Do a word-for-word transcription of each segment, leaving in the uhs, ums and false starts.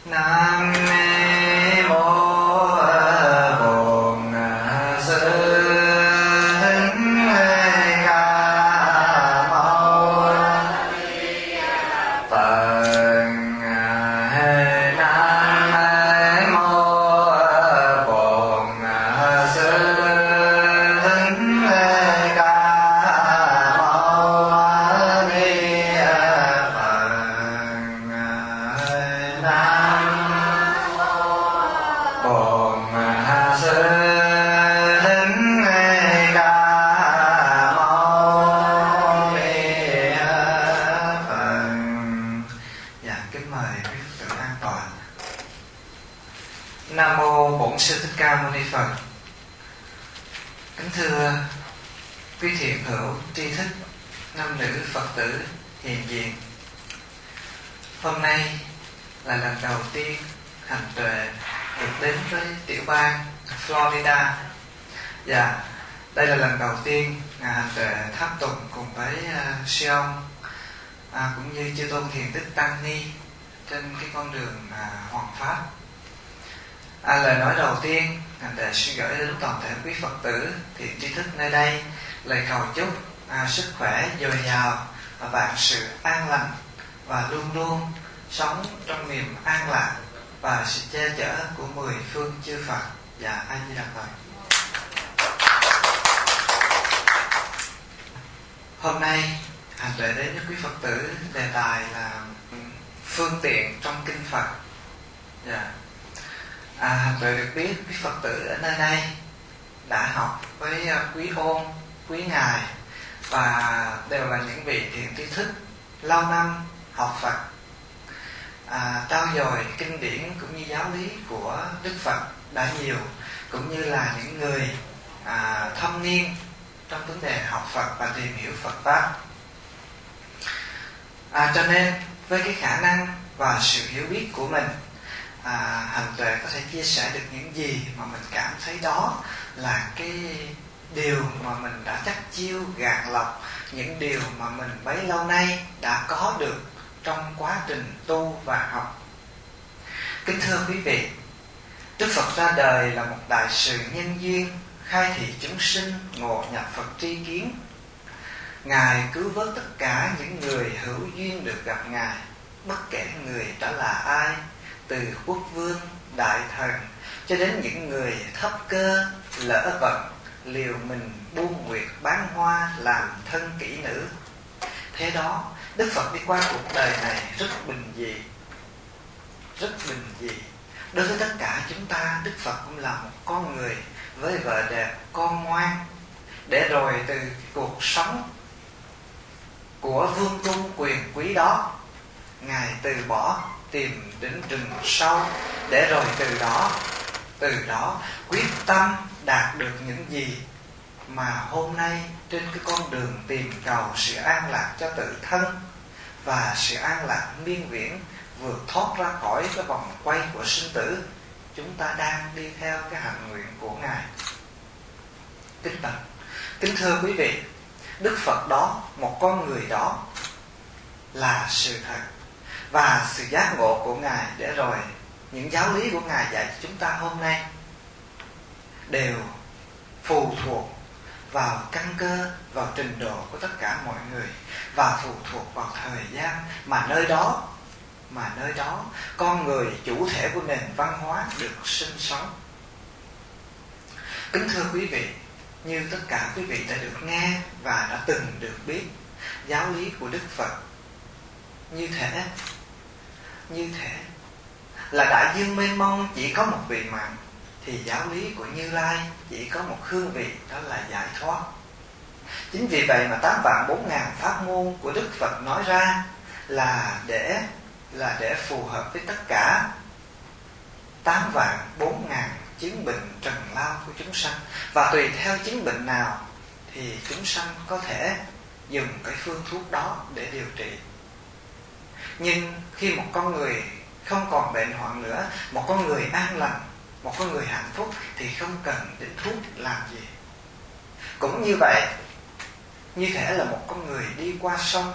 Nam mô Bổn Sư Thích Ca Mâu Ni Phật. Nam mô Bổn Sư Thích Ca Mâu Ni Phật. Nam Bổn Sư Thích Ca Mâu Ni Phật. Dạ, kính mời quý Phật tử an toàn. Nam mô Bổn Sư Thích Ca Mâu Ni Phật. Kính thưa quý thiện hữu tri thức, nam nữ Phật tử hiện diện. Hôm nay là lần đầu tiên hành tuệ được đến với tiểu bang Florida. Và đây là lần đầu tiên ngài hành tuệ tháp tùng cùng với uh, sư ông à, cũng như chư tôn thiền tích tăng ni trên cái con đường uh, hoàng pháp. À, lời nói đầu tiên hành tuệ xin gửi đến toàn thể quý Phật tử thiện tri thức nơi đây lời cầu chúc à, sức khỏe dồi dào và vạn sự an lành, và luôn luôn sống trong niềm an lạc và sự che chở của mười phương chư Phật. Và A Di Đà Phật. Hôm nay hành tuệ đến với quý Phật tử đề tài là phương tiện trong kinh Phật. Yeah. À, hành tuệ được biết quý Phật tử ở nơi đây đã học với quý ôn, quý ngài, và đều là những vị thiện tri thức lâu năm học Phật, à, trao dồi kinh điển cũng như giáo lý của Đức Phật đã nhiều, cũng như là những người à, thâm niên trong vấn đề học Phật và tìm hiểu Phật pháp. À, cho nên với cái khả năng và sự hiểu biết của mình, à, hành tuệ có thể chia sẻ được những gì mà mình cảm thấy đó là cái điều mà mình đã chắc chiêu gạn lọc, những điều mà mình bấy lâu nay đã có được trong quá trình tu và học. Kính thưa quý vị, Đức Phật ra đời là một đại sự nhân duyên, khai thị chúng sinh ngộ nhập Phật tri kiến. Ngài cứu vớt tất cả những người hữu duyên được gặp Ngài, bất kể người đó là ai, từ quốc vương, đại thần cho đến những người thấp cơ, lỡ vận, liều mình buôn nguyệt bán hoa làm thân kỹ nữ. Thế đó, Đức Phật đi qua cuộc đời này rất bình dị, rất bình dị. Đối với tất cả chúng ta, Đức Phật cũng là một con người với vợ đẹp, con ngoan. Để rồi từ cuộc sống của vương tôn quyền quý đó, Ngài từ bỏ tìm đến rừng sâu, để rồi từ đó từ đó quyết tâm đạt được những gì mà hôm nay trên cái con đường tìm cầu sự an lạc cho tự thân và sự an lạc miên viễn, vượt thoát ra khỏi cái vòng quay của sinh tử, chúng ta đang đi theo cái hạnh nguyện của Ngài. Kính bạch, kính thưa quý vị, Đức Phật đó, một con người đó là sự thật, và sự giác ngộ của Ngài, để rồi những giáo lý của Ngài dạy cho chúng ta hôm nay đều phụ thuộc vào căn cơ, vào trình độ của tất cả mọi người, và phụ thuộc vào thời gian mà nơi đó mà nơi đó con người chủ thể của nền văn hóa được sinh sống. Kính thưa quý vị, như tất cả quý vị đã được nghe và đã từng được biết giáo lý của Đức Phật, như thế như thế là đại dương mênh mông chỉ có một vị mặn, thì giáo lý của Như Lai chỉ có một hương vị, đó là giải thoát. Chính vì vậy mà tám vạn bốn ngàn pháp môn của Đức Phật nói ra là để là để phù hợp với tất cả tám vạn bốn ngàn chứng bệnh trần lao của chúng sanh, và tùy theo chứng bệnh nào thì chúng sanh có thể dùng cái phương thuốc đó để điều trị. Nhưng khi một con người không còn bệnh hoạn nữa, một con người an lành, một con người hạnh phúc, thì không cần đến thuốc làm gì. Cũng như vậy, như thể là một con người đi qua sông,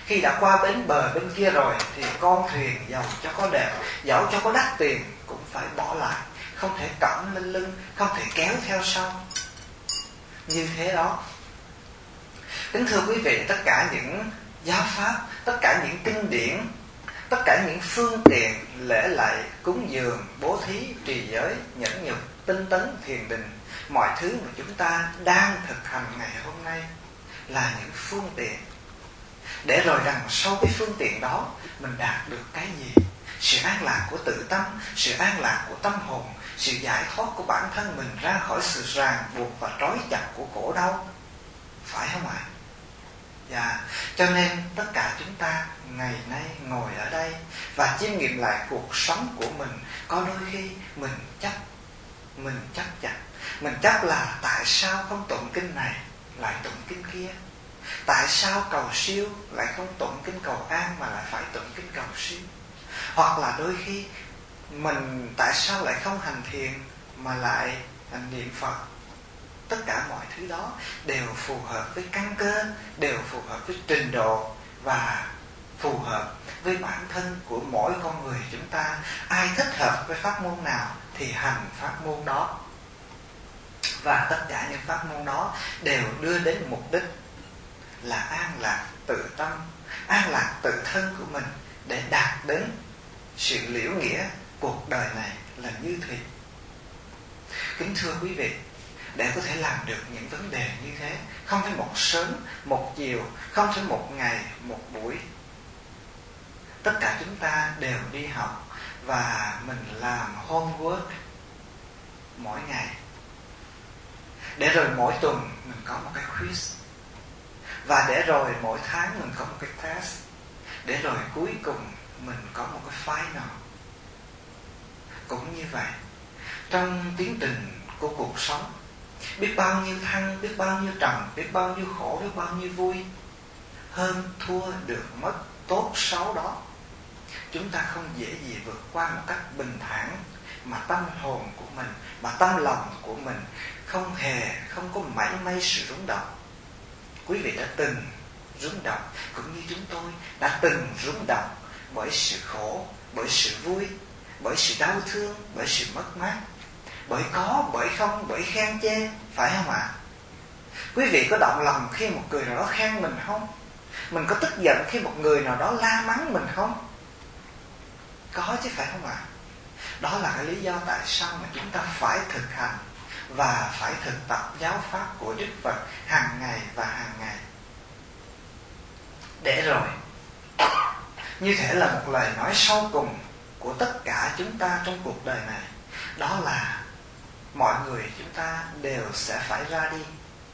Khi đã qua bến bờ bên kia rồi thì con thuyền dầu cho có đẹp, dẫu cho có đắt tiền cũng phải bỏ lại, không thể cõng lên lưng, không thể kéo theo sau. Như thế đó. Kính thưa quý vị, tất cả những giáo pháp, tất cả những kinh điển, tất cả những phương tiện lễ lạy, cúng dường, bố thí, trì giới, nhẫn nhục, tinh tấn, thiền định, mọi thứ mà chúng ta đang thực hành ngày hôm nay là những phương tiện, để rồi đằng sau cái phương tiện đó mình đạt được cái gì? Sự an lạc của tự tâm, sự an lạc của tâm hồn, sự giải thoát của bản thân mình ra khỏi sự ràng buộc và trói chặt của khổ đau. Phải không ạ? Dạ. Cho nên tất cả chúng ta ngày nay ngồi ở đây và chiêm nghiệm lại cuộc sống của mình. Có đôi khi mình chấp, mình chấp chặt, mình chấp là tại sao không tụng kinh này lại tụng kinh kia, tại sao cầu siêu lại không tụng kinh cầu an mà lại phải tụng kinh cầu siêu. Hoặc là đôi khi mình tại sao lại không hành thiền mà lại hành niệm Phật. Tất cả mọi thứ đó đều phù hợp với căn cơ, đều phù hợp với trình độ và phù hợp với bản thân của mỗi con người chúng ta. Ai thích hợp với pháp môn nào thì hành pháp môn đó. Và tất cả những pháp môn đó đều đưa đến mục đích là an lạc tự tâm, an lạc tự thân của mình, để đạt đến sự liễu nghĩa cuộc đời này là như thế. Kính thưa quý vị, để có thể làm được những vấn đề như thế, không phải một sớm, một chiều, không phải một ngày, một buổi. Tất cả chúng ta đều đi học và mình làm homework mỗi ngày, để rồi mỗi tuần mình có một cái quiz, và để rồi mỗi tháng mình có một cái test, để rồi cuối cùng mình có một cái final. Cũng như vậy, trong tiến trình của cuộc sống, biết bao nhiêu thăng, biết bao nhiêu trầm, biết bao nhiêu khổ, biết bao nhiêu vui, hơn thua được mất, tốt xấu đó, chúng ta không dễ gì vượt qua một cách bình thản, mà tâm hồn của mình, mà tâm lòng của mình không hề, không có mảy may sự rung động. Quý vị đã từng rung động, cũng như chúng tôi đã từng rung động bởi sự khổ, bởi sự vui, bởi sự đau thương, bởi sự mất mát, bởi có, bởi không, bởi khen chê, phải không ạ? Quý vị có động lòng khi một người nào đó khen mình không? Mình có tức giận khi một người nào đó la mắng mình không? Có chứ, phải không ạ? Đó là cái lý do tại sao mà chúng ta phải thực hành và phải thực tập giáo pháp của Đức Phật hàng ngày và hàng ngày. Để rồi, như thể là một lời nói sau cùng của tất cả chúng ta trong cuộc đời này, đó là mọi người chúng ta đều sẽ phải ra đi,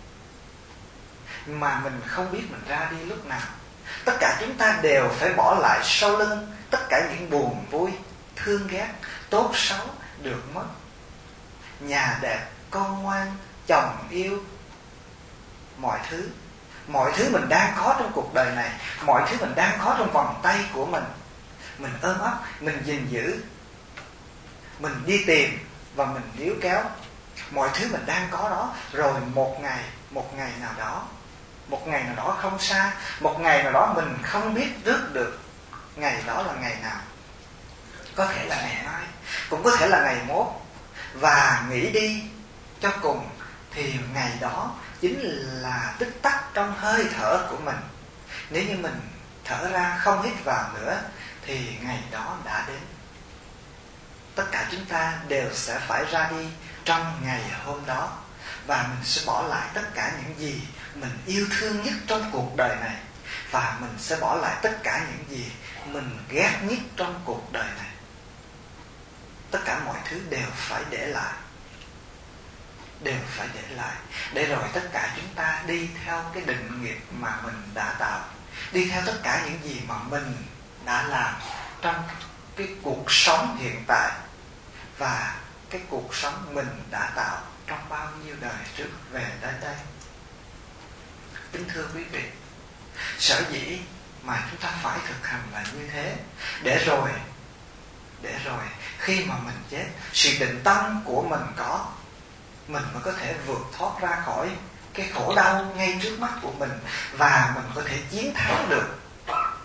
mà mình không biết mình ra đi lúc nào. Tất cả chúng ta đều phải bỏ lại sau lưng tất cả những buồn vui, thương ghét, tốt xấu, được mất, nhà đẹp, con ngoan, chồng yêu, mọi thứ. Mọi thứ mình đang có trong cuộc đời này, mọi thứ mình đang có trong vòng tay của mình, mình ôm ấp, mình gìn giữ, mình đi tìm và mình níu kéo. Mọi thứ mình đang có đó, rồi một ngày, một ngày nào đó, một ngày nào đó không xa, một ngày nào đó mình không biết trước được ngày đó là ngày nào. Có thể là ngày mai, cũng có thể là ngày mốt. Và nghĩ đi cho cùng thì ngày đó chính là tích tắc trong hơi thở của mình. Nếu như mình thở ra không hít vào nữa thì ngày đó đã đến. Tất cả chúng ta đều sẽ phải ra đi trong ngày hôm đó, và mình sẽ bỏ lại tất cả những gì mình yêu thương nhất trong cuộc đời này, và mình sẽ bỏ lại tất cả những gì mình ghét nhất trong cuộc đời này. Tất cả mọi thứ đều phải để lại, đều phải để lại, để rồi tất cả chúng ta đi theo cái định nghiệp mà mình đã tạo, đi theo tất cả những gì mà mình đã làm trong cái cuộc sống hiện tại và cái cuộc sống mình đã tạo trong bao nhiêu đời trước về đến đây. Kính thưa quý vị, sở dĩ mà chúng ta phải thực hành là như thế, để rồi để rồi khi mà mình chết, sự định tâm của mình có, mình mới có thể vượt thoát ra khỏi cái khổ đau ngay trước mắt của mình, và mình có thể chiến thắng được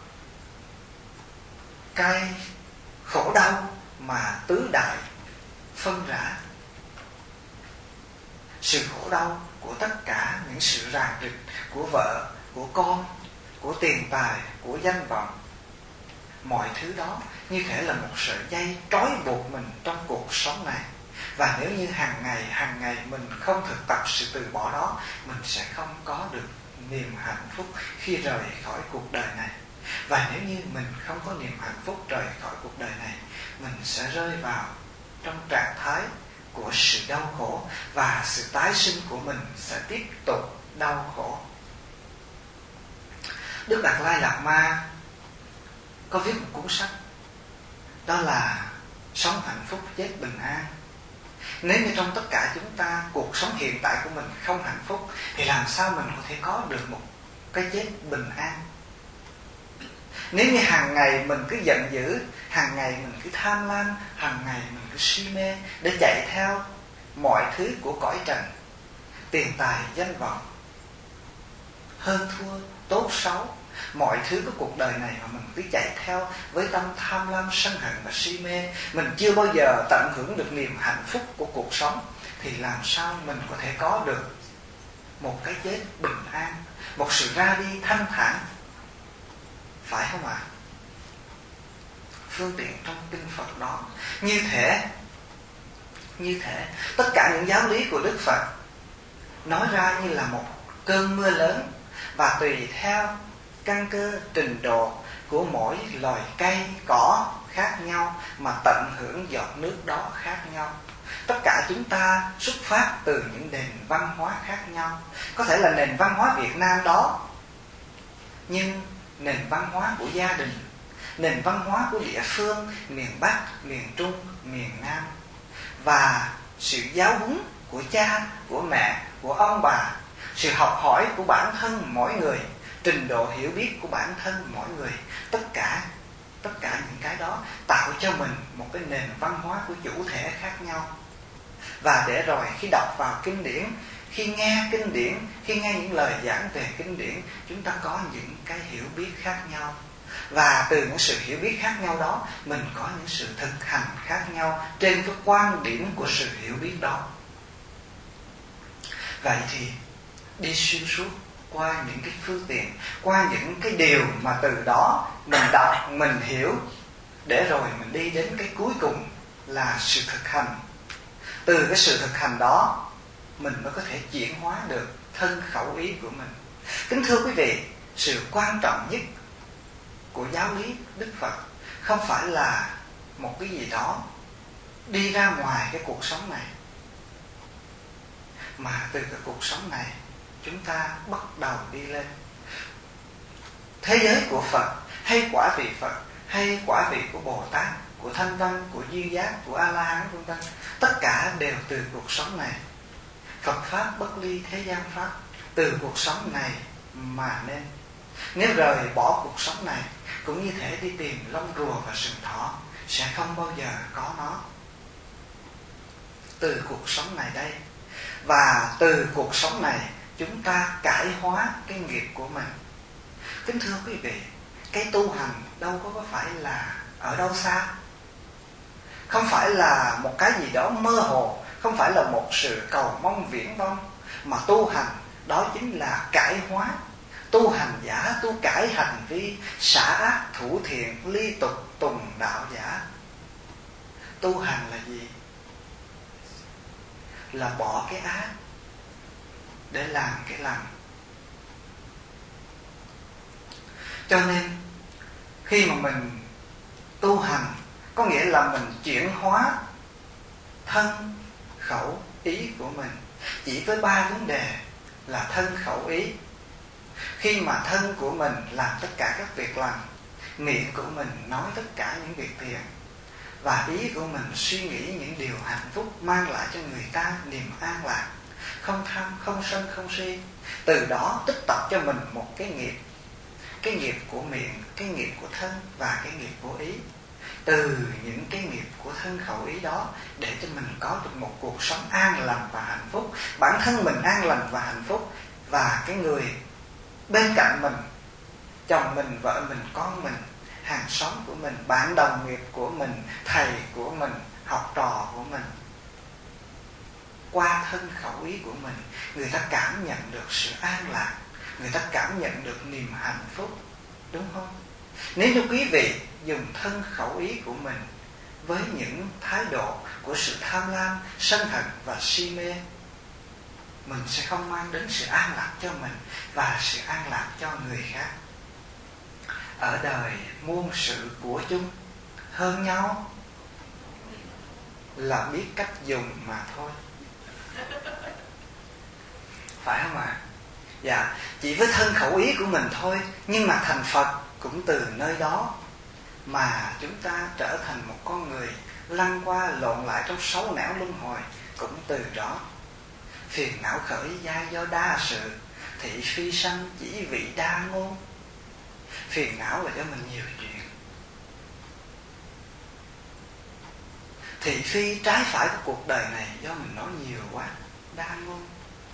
cái khổ đau mà tứ đại phân rã. Sự khổ đau của tất cả những sự ràng rịch của vợ, của con, của tiền tài, của danh vọng, mọi thứ đó như thể là một sợi dây trói buộc mình trong cuộc sống này. Và nếu như hàng ngày hàng ngày mình không thực tập sự từ bỏ đó, mình sẽ không có được niềm hạnh phúc khi rời khỏi cuộc đời này. Và nếu như mình không có niềm hạnh phúc rời khỏi cuộc đời này, mình sẽ rơi vào trong trạng thái của sự đau khổ, và sự tái sinh của mình sẽ tiếp tục đau khổ. Đức Đạt Lai Lạt Ma có viết một cuốn sách, đó là Sống hạnh phúc chết bình an. Nếu như trong tất cả chúng ta, cuộc sống hiện tại của mình không hạnh phúc, thì làm sao mình có thể có được một cái chết bình an? Nếu như hàng ngày mình cứ giận dữ, hàng ngày mình cứ tham lam, hàng ngày mình cứ si mê để chạy theo mọi thứ của cõi trần, tiền tài, danh vọng, hơn thua, tốt xấu, mọi thứ của cuộc đời này mà mình cứ chạy theo với tâm tham lam, sân hận và si mê, mình chưa bao giờ tận hưởng được niềm hạnh phúc của cuộc sống, thì làm sao mình có thể có được một cái chết bình an, một sự ra đi thanh thản, phải không ạ? À? Phương tiện trong kinh Phật đó như thế, như thế tất cả những giáo lý của Đức Phật nói ra như là một cơn mưa lớn, và tùy theo căn cơ trình độ của mỗi loài cây cỏ khác nhau mà tận hưởng giọt nước đó khác nhau. Tất cả chúng ta xuất phát từ những nền văn hóa khác nhau. Có thể là nền văn hóa Việt Nam đó, nhưng nền văn hóa của gia đình, nền văn hóa của địa phương, miền Bắc, miền Trung, miền Nam, và sự giáo huấn của cha, của mẹ, của ông bà, sự học hỏi của bản thân mỗi người, trình độ hiểu biết của bản thân mỗi người, tất cả tất cả những cái đó tạo cho mình một cái nền văn hóa của chủ thể khác nhau. Và để rồi khi đọc vào kinh điển, khi nghe kinh điển, khi nghe những lời giảng về kinh điển, chúng ta có những cái hiểu biết khác nhau. Và từ những sự hiểu biết khác nhau đó, mình có những sự thực hành khác nhau trên cái quan điểm của sự hiểu biết đó. Vậy thì đi xuyên suốt qua những cái phương tiện, qua những cái điều mà từ đó mình đọc, mình hiểu, để rồi mình đi đến cái cuối cùng là sự thực hành. Từ cái sự thực hành đó, mình mới có thể chuyển hóa được thân khẩu ý của mình. Kính thưa quý vị, sự quan trọng nhất của giáo lý Đức Phật không phải là một cái gì đó đi ra ngoài cái cuộc sống này, mà từ cái cuộc sống này chúng ta bắt đầu đi lên. Thế giới của Phật, hay quả vị Phật, hay quả vị của Bồ Tát, của Thanh Văn, của Duyên Giác, của A-la-hán vân vân, tất cả đều từ cuộc sống này. Phật Pháp bất ly thế gian Pháp, từ cuộc sống này mà nên. Nếu rời bỏ cuộc sống này, cũng như thể đi tìm lông rùa và sừng thỏ, sẽ không bao giờ có nó. Từ cuộc sống này đây, và từ cuộc sống này chúng ta cải hóa cái nghiệp của mình. Kính thưa quý vị, cái tu hành đâu có phải là ở đâu xa, không phải là một cái gì đó mơ hồ, không phải là một sự cầu mong viễn vông, mà tu hành đó chính là cải hóa. Tu hành giả tu cải hành vi, xả ác thủ thiện, ly tục tùng đạo giả. Tu hành là gì? Là bỏ cái ác để làm cái lành. Cho nên khi mà mình tu hành, có nghĩa là mình chuyển hóa thân, khẩu, ý của mình chỉ với ba vấn đề là thân, khẩu, ý. Khi mà thân của mình làm tất cả các việc lành, miệng của mình nói tất cả những việc thiện, và ý của mình suy nghĩ những điều hạnh phúc mang lại cho người ta niềm an lạc, không tham, không sân, không si, từ đó tích tập cho mình một cái nghiệp, cái nghiệp của miệng, cái nghiệp của thân và cái nghiệp của ý. Từ những cái nghiệp của thân, khẩu, ý đó, để cho mình có được một cuộc sống an lành và hạnh phúc, bản thân mình an lành và hạnh phúc, và cái người bên cạnh mình, chồng mình, vợ mình, con mình, hàng xóm của mình, bạn đồng nghiệp của mình, thầy của mình, học trò của mình. Qua thân khẩu ý của mình, người ta cảm nhận được sự an lạc, người ta cảm nhận được niềm hạnh phúc, đúng không? Nếu như quý vị dùng thân khẩu ý của mình với những thái độ của sự tham lam, sân hận và si mê, mình sẽ không mang đến sự an lạc cho mình và sự an lạc cho người khác. Ở đời muôn sự của chung, hơn nhau là biết cách dùng mà thôi. Phải không ạ? Dạ, chỉ với thân khẩu ý của mình thôi, nhưng mà thành Phật cũng từ nơi đó mà chúng ta trở thành một con người lăn qua lộn lại trong sáu nẻo luân hồi, cũng từ đó. Phiền não khởi gia do đa sự, thị phi sanh chỉ vị đa ngôn. Phiền não là cho mình nhiều chuyện, thị phi trái phải của cuộc đời này do mình nói nhiều quá, đa ngôn.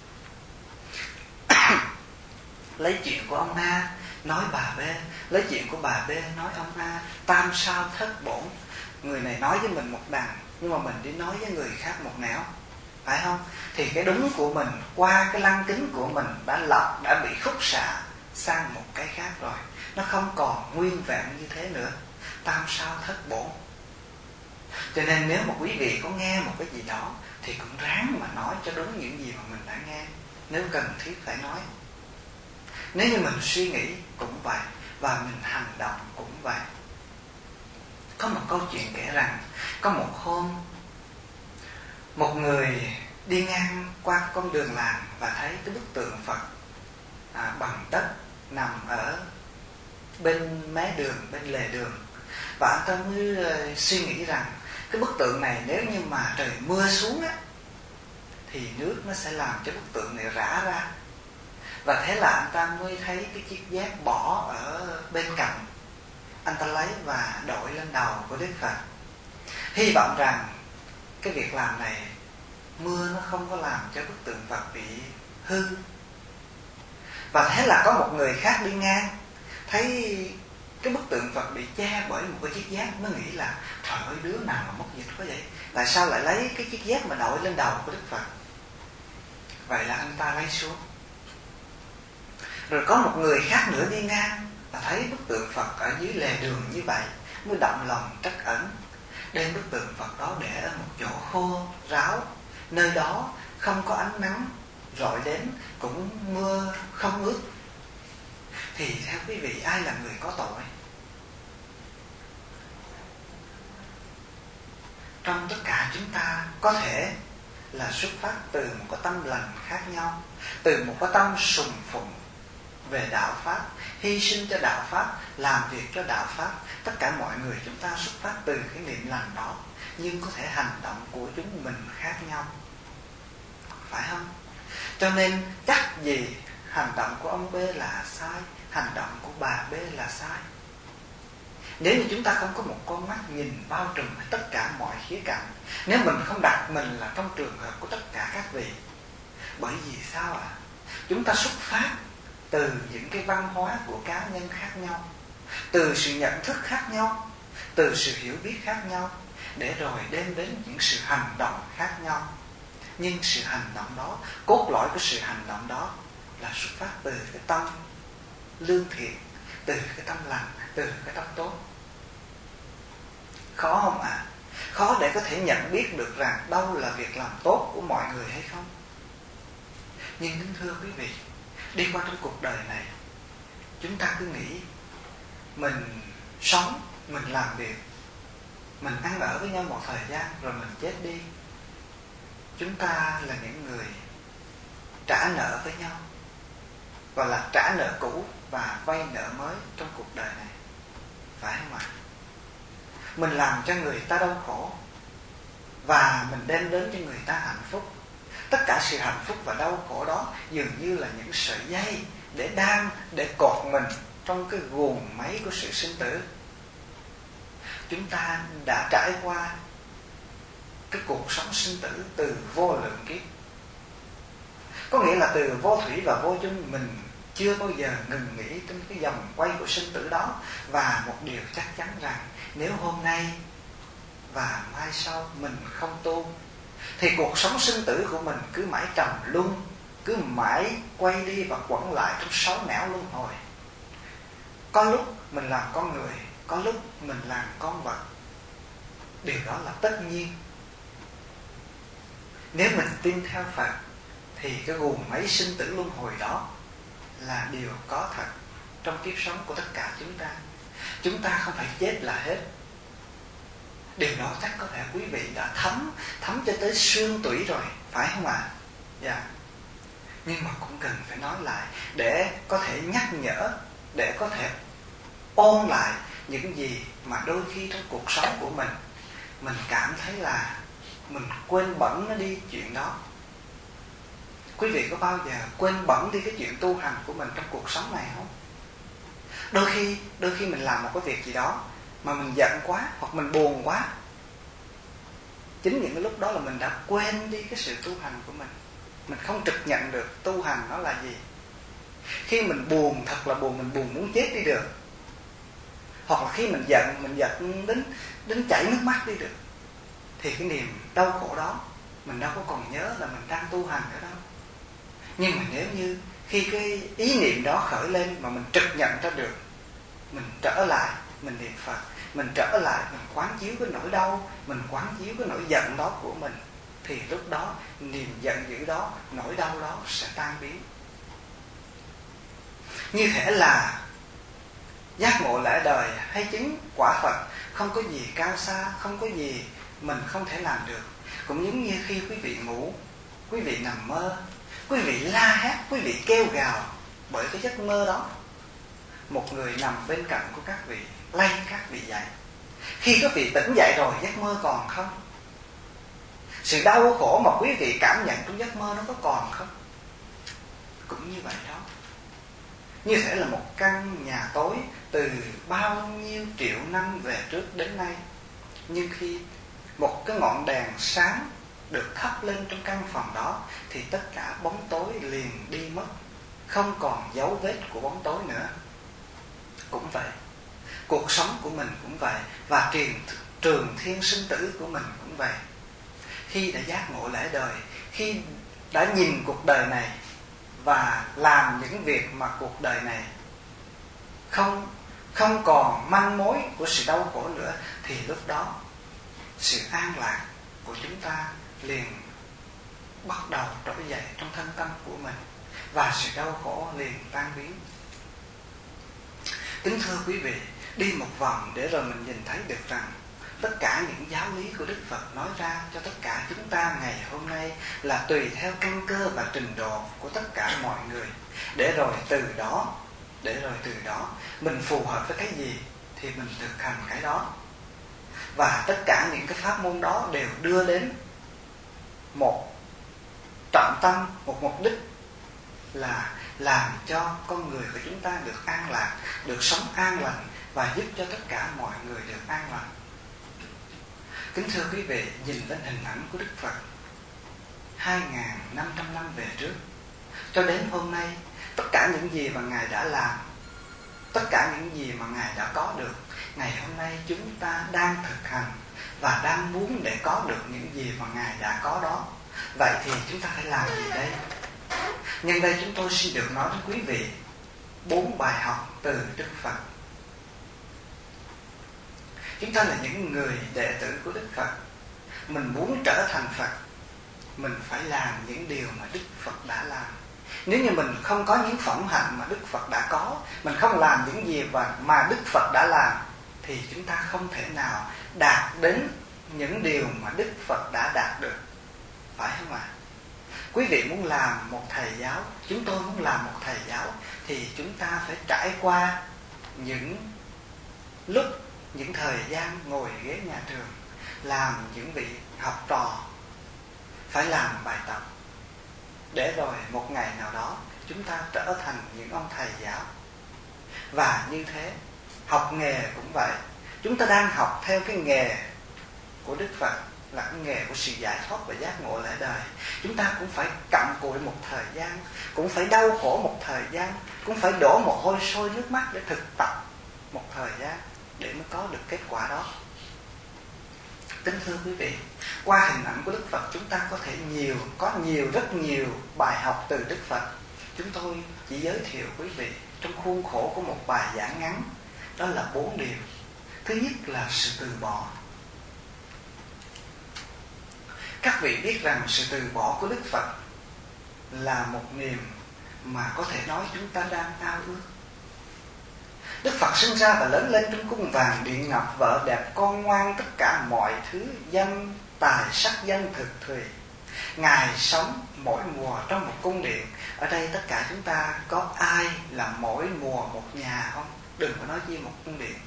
Lấy chuyện của ông A nói bà B, lấy chuyện của bà B nói ông A, tam sao thất bổn. Người này nói với mình một đằng, nhưng mà mình đi nói với người khác một nẻo, phải không? Thì cái đúng của mình qua cái lăng kính của mình đã lọc, đã bị khúc xạ sang một cái khác rồi. Nó không còn nguyên vẹn như thế nữa. Tam sao thất bổn. Cho nên nếu mà quý vị có nghe một cái gì đó thì cũng ráng mà nói cho đúng những gì mà mình đã nghe, nếu cần thiết phải nói. Nếu như mình suy nghĩ cũng vậy, và mình hành động cũng vậy. Có một câu chuyện kể rằng, có một hôm một người đi ngang qua con đường làng và thấy cái bức tượng Phật à, bằng đất nằm ở bên mé đường, bên lề đường. Và anh ta mới uh, suy nghĩ rằng cái bức tượng này nếu như mà trời mưa xuống á, thì nước nó sẽ làm cho bức tượng này rã ra. Và thế là anh ta mới thấy cái chiếc dép bỏ ở bên cạnh. Anh ta lấy và đội lên đầu của Đức Phật, hy vọng rằng cái việc làm này mưa nó không có làm cho bức tượng Phật bị hư. Và thế là có một người khác đi ngang, thấy cái bức tượng Phật bị che bởi một cái chiếc dép, nó nghĩ là trời ơi, đứa nào mà mất dịch quá vậy, tại sao lại lấy cái chiếc dép mà đội lên đầu của Đức Phật. Vậy là anh ta lấy xuống. Rồi có một người khác nữa đi ngang và thấy bức tượng Phật ở dưới lề đường như vậy, mới động lòng trắc ẩn, đem bức tượng Phật đó để ở một chỗ khô ráo, nơi đó không có ánh nắng rọi đến, cũng mưa không ướt. Thì theo quý vị, ai là người có tội? Trong tất cả chúng ta có thể là xuất phát từ một cái tâm lành khác nhau, từ một cái tâm sùng phụng về đạo Pháp, hy sinh cho đạo Pháp, làm việc cho đạo Pháp. Tất cả mọi người chúng ta xuất phát từ cái niệm lành đó, nhưng có thể hành động của chúng mình khác nhau, phải không? Cho nên chắc gì hành động của ông B là sai, hành động của bà B là sai. Nếu như chúng ta không có một con mắt nhìn bao trùm tất cả mọi khía cạnh, nếu mình không đặt mình là trong trường hợp của tất cả các vị. Bởi vì sao ạ? À? Chúng ta xuất phát từ những cái văn hóa của cá nhân khác nhau, từ sự nhận thức khác nhau, từ sự hiểu biết khác nhau, để rồi đem đến những sự hành động khác nhau. Nhưng sự hành động đó, cốt lõi của sự hành động đó là xuất phát từ cái tâm lương thiện, từ cái tâm lành, từ cái tâm tốt. Khó không ạ? À? Khó để có thể nhận biết được rằng đâu là việc làm tốt của mọi người hay không. Nhưng kính thưa quý vị, đi qua trong cuộc đời này, chúng ta cứ nghĩ mình sống, mình làm việc, mình ăn ở với nhau một thời gian rồi mình chết đi. Chúng ta là những người trả nợ với nhau, gọi là trả nợ cũ và vay nợ mới trong cuộc đời này, phải không ạ? Mình làm cho người ta đau khổ và mình đem đến cho người ta hạnh phúc. Tất cả sự hạnh phúc và đau khổ đó dường như là những sợi dây để đan, để cột mình trong cái guồng máy của sự sinh tử. Chúng ta đã trải qua cái cuộc sống sinh tử từ vô lượng kiếp. Có nghĩa là từ vô thủy và vô chung, mình chưa bao giờ ngừng nghĩ trong cái vòng quay của sinh tử đó. Và một điều chắc chắn rằng nếu hôm nay và mai sau mình không tu thì cuộc sống sinh tử của mình cứ mãi trầm luân, cứ mãi quay đi và quẩn lại trong sáu nẻo luân hồi. Có lúc mình làm con người, có lúc mình làm con vật. Điều đó là tất nhiên. Nếu mình tin theo Phật thì cái guồng máy sinh tử luân hồi đó là điều có thật trong kiếp sống của tất cả chúng ta. Chúng ta không phải chết là hết. Điều đó chắc có thể quý vị đã thấm Thấm cho tới xương tủy rồi, phải không ạ? À? Dạ. Nhưng mà cũng cần phải nói lại để có thể nhắc nhở, để có thể ôn lại những gì mà đôi khi trong cuộc sống của mình mình cảm thấy là mình quên bẵng nó đi chuyện đó. Quý vị có bao giờ quên bẵng đi cái chuyện tu hành của mình trong cuộc sống này không? Đôi khi, đôi khi mình làm một cái việc gì đó mà mình giận quá hoặc mình buồn quá. Chính những cái lúc đó là mình đã quên đi cái sự tu hành của mình. Mình không trực nhận được tu hành nó là gì. Khi mình buồn, thật là buồn, mình buồn muốn chết đi được. Hoặc là khi mình giận, mình giận đến, đến chảy nước mắt đi được. Thì cái niềm đau khổ đó mình đâu có còn nhớ là mình đang tu hành nữa đâu. Nhưng mà nếu như khi cái ý niệm đó khởi lên mà mình trực nhận ra được, mình trở lại, mình niệm Phật, mình trở lại, mình quán chiếu cái nỗi đau, mình quán chiếu cái nỗi giận đó của mình, thì lúc đó niềm giận dữ đó, nỗi đau đó sẽ tan biến. Như thể là giác ngộ lẽ đời hay chứng quả Phật không có gì cao xa, không có gì mình không thể làm được. Cũng giống như khi quý vị ngủ, quý vị nằm mơ, quý vị la hét, quý vị kêu gào bởi cái giấc mơ đó. Một người nằm bên cạnh của các vị lay các vị dậy. Khi các vị tỉnh dậy rồi, giấc mơ còn không? Sự đau khổ mà quý vị cảm nhận trong giấc mơ nó có còn không? Cũng như vậy đó. Như thể là một căn nhà tối từ bao nhiêu triệu năm về trước đến nay, nhưng khi một cái ngọn đèn sáng được thắp lên trong căn phòng đó thì tất cả bóng tối liền đi mất, không còn dấu vết của bóng tối nữa. Cũng vậy, cuộc sống của mình cũng vậy, và trường, trường thiên sinh tử của mình cũng vậy. Khi đã giác ngộ lẽ đời, khi đã nhìn cuộc đời này và làm những việc mà cuộc đời này không, không còn manh mối của sự đau khổ nữa, thì lúc đó sự an lạc của chúng ta liền bắt đầu trỗi dậy trong thân tâm của mình, và sự đau khổ liền tan biến. Kính thưa quý vị, đi một vòng để rồi mình nhìn thấy được rằng tất cả những giáo lý của Đức Phật nói ra cho tất cả chúng ta ngày hôm nay là tùy theo căn cơ và trình độ của tất cả mọi người. Để rồi từ đó, để rồi từ đó mình phù hợp với cái gì thì mình thực hành cái đó. Và tất cả những cái pháp môn đó đều đưa đến một trọng tâm, một mục đích là làm cho con người của chúng ta được an lạc, được sống an lành và giúp cho tất cả mọi người được an lành. Kính thưa quý vị, nhìn lên hình ảnh của Đức Phật hai nghìn năm trăm năm về trước cho đến hôm nay, tất cả những gì mà Ngài đã làm, tất cả những gì mà Ngài đã có được, ngày hôm nay chúng ta đang thực hành và đang muốn để có được những gì mà Ngài đã có đó. Vậy thì chúng ta phải làm gì đây? Nhân đây chúng tôi xin được nói với quý vị bốn bài học từ Đức Phật. Chúng ta là những người đệ tử của Đức Phật. Mình muốn trở thành Phật, mình phải làm những điều mà Đức Phật đã làm. Nếu như mình không có những phẩm hạnh mà Đức Phật đã có, mình không làm những gì mà Đức Phật đã làm, thì chúng ta không thể nào đạt đến những điều mà Đức Phật đã đạt được. Phải không ạ? Quý vị muốn làm một thầy giáo, chúng tôi muốn làm một thầy giáo, thì chúng ta phải trải qua những lúc, những thời gian ngồi ghế nhà trường, làm những vị học trò phải làm bài tập, để rồi một ngày nào đó chúng ta trở thành những ông thầy giáo. Và như thế, học nghề cũng vậy. Chúng ta đang học theo cái nghề của Đức Phật là cái nghề của sự giải thoát và giác ngộ lẽ đời. Chúng ta cũng phải cặm cụi một thời gian, cũng phải đau khổ một thời gian, cũng phải đổ mồ hôi sôi nước mắt để thực tập một thời gian để mới có được kết quả đó. Kính thưa quý vị, qua hình ảnh của Đức Phật chúng ta có thể nhiều, có nhiều, rất nhiều bài học từ Đức Phật. Chúng tôi chỉ giới thiệu quý vị trong khuôn khổ của một bài giảng ngắn, đó là bốn điều. Thứ nhất là sự từ bỏ. Các vị biết rằng sự từ bỏ của Đức Phật là một niềm mà có thể nói chúng ta đang ao ước. Đức Phật sinh ra và lớn lên trong cung vàng điện ngọc, vợ đẹp con ngoan, tất cả mọi thứ danh tài sắc danh thực thùy. Ngài sống mỗi mùa trong một cung điện. Ở đây tất cả chúng ta có ai là mỗi mùa một nhà không? Đừng có nói chi một cung điện.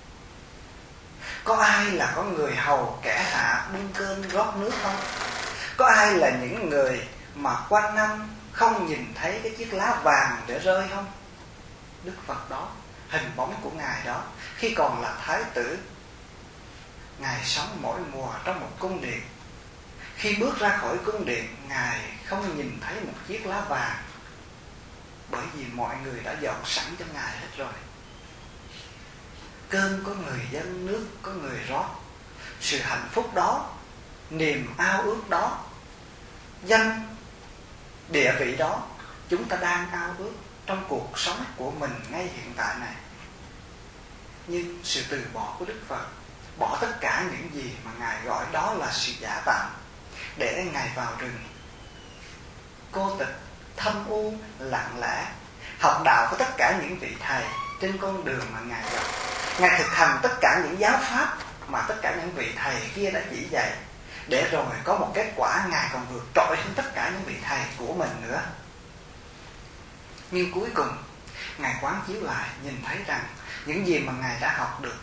Có ai là có người hầu kẻ hạ bưng cơm rót nước không? Có ai là những người mà quanh năm không nhìn thấy cái chiếc lá vàng để rơi không? Đức Phật đó, hình bóng của Ngài đó, khi còn là Thái tử, Ngài sống mỗi mùa trong một cung điện. Khi bước ra khỏi cung điện, Ngài không nhìn thấy một chiếc lá vàng, bởi vì mọi người đã dọn sẵn cho Ngài hết rồi. Cơm có người dâng, nước có người rót. Sự hạnh phúc đó, niềm ao ước đó, danh địa vị đó, chúng ta đang ao ước trong cuộc sống của mình ngay hiện tại này. Nhưng sự từ bỏ của Đức Phật, bỏ tất cả những gì mà Ngài gọi đó là sự giả tạm, để Ngài vào rừng cô tịch, thâm u, lặng lẽ, học đạo của tất cả những vị thầy trên con đường mà Ngài gặp. Ngài thực hành tất cả những giáo pháp mà tất cả những vị thầy kia đã chỉ dạy, để rồi có một kết quả Ngài còn vượt trội hơn tất cả những vị thầy của mình nữa. Nhưng cuối cùng Ngài quán chiếu lại, nhìn thấy rằng những gì mà Ngài đã học được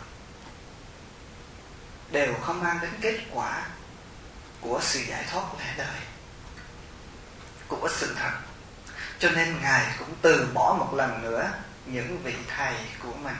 đều không mang đến kết quả của sự giải thoát lẽ đời, của sự thật. Cho nên Ngài cũng từ bỏ một lần nữa những vị thầy của mình,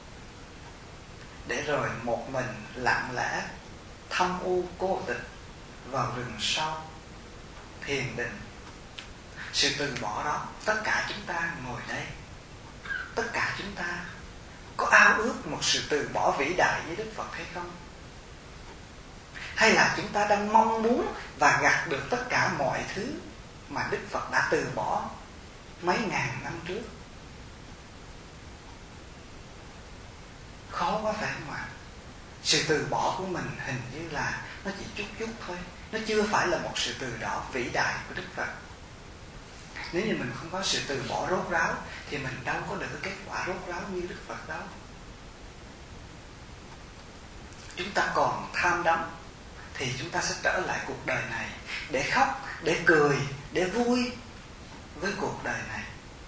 để rồi một mình lặng lẽ, thâm u cô tịch vào rừng sâu thiền định. Sự từ bỏ đó, tất cả chúng ta ngồi đây, tất cả chúng ta có ao ước một sự từ bỏ vĩ đại với Đức Phật hay không? Hay là chúng ta đang mong muốn và gặt được tất cả mọi thứ mà Đức Phật đã từ bỏ mấy ngàn năm trước? Khó quá phải không ạ? Sự từ bỏ của mình hình như là nó chỉ chút chút thôi, nó chưa phải là một sự từ bỏ vĩ đại của Đức Phật. Nếu như mình không có sự từ bỏ rốt ráo thì mình đâu có được cái kết quả rốt ráo như Đức Phật đâu. Chúng ta còn tham đắm thì chúng ta sẽ trở lại cuộc đời này để khóc, để cười, để vui với cuộc đời này.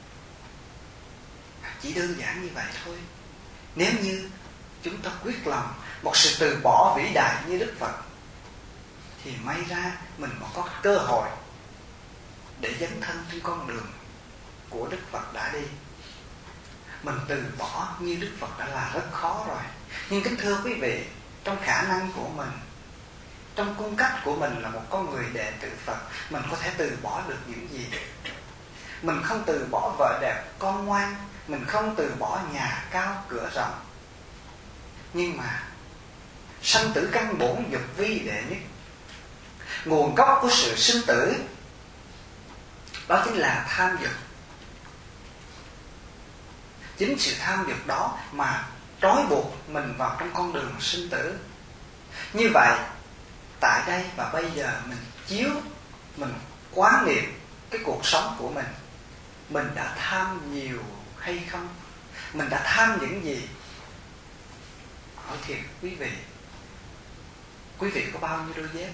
Chỉ đơn giản như vậy thôi. Nếu như chúng ta quyết lòng một sự từ bỏ vĩ đại như Đức Phật, thì may ra mình còn có cơ hội để dấn thân trên con đường của Đức Phật đã đi. Mình từ bỏ như Đức Phật đã là rất khó rồi. Nhưng kính thưa quý vị, trong khả năng của mình, trong cung cách của mình là một con người đệ tử Phật, mình có thể từ bỏ được những gì? Mình không từ bỏ vợ đẹp, con ngoan, mình không từ bỏ nhà cao, cửa rộng. Nhưng mà sanh tử căn bổn dục vi đệ nhất. Nguồn gốc của sự sinh tử đó chính là tham dục. Chính sự tham dục đó mà trói buộc mình vào trong con đường sinh tử. Như vậy, tại đây và bây giờ mình chiếu, mình quán niệm cái cuộc sống của mình. Mình đã tham nhiều hay không? Mình đã tham những gì? Hỏi thiệt quý vị, quý vị có bao nhiêu đôi dép?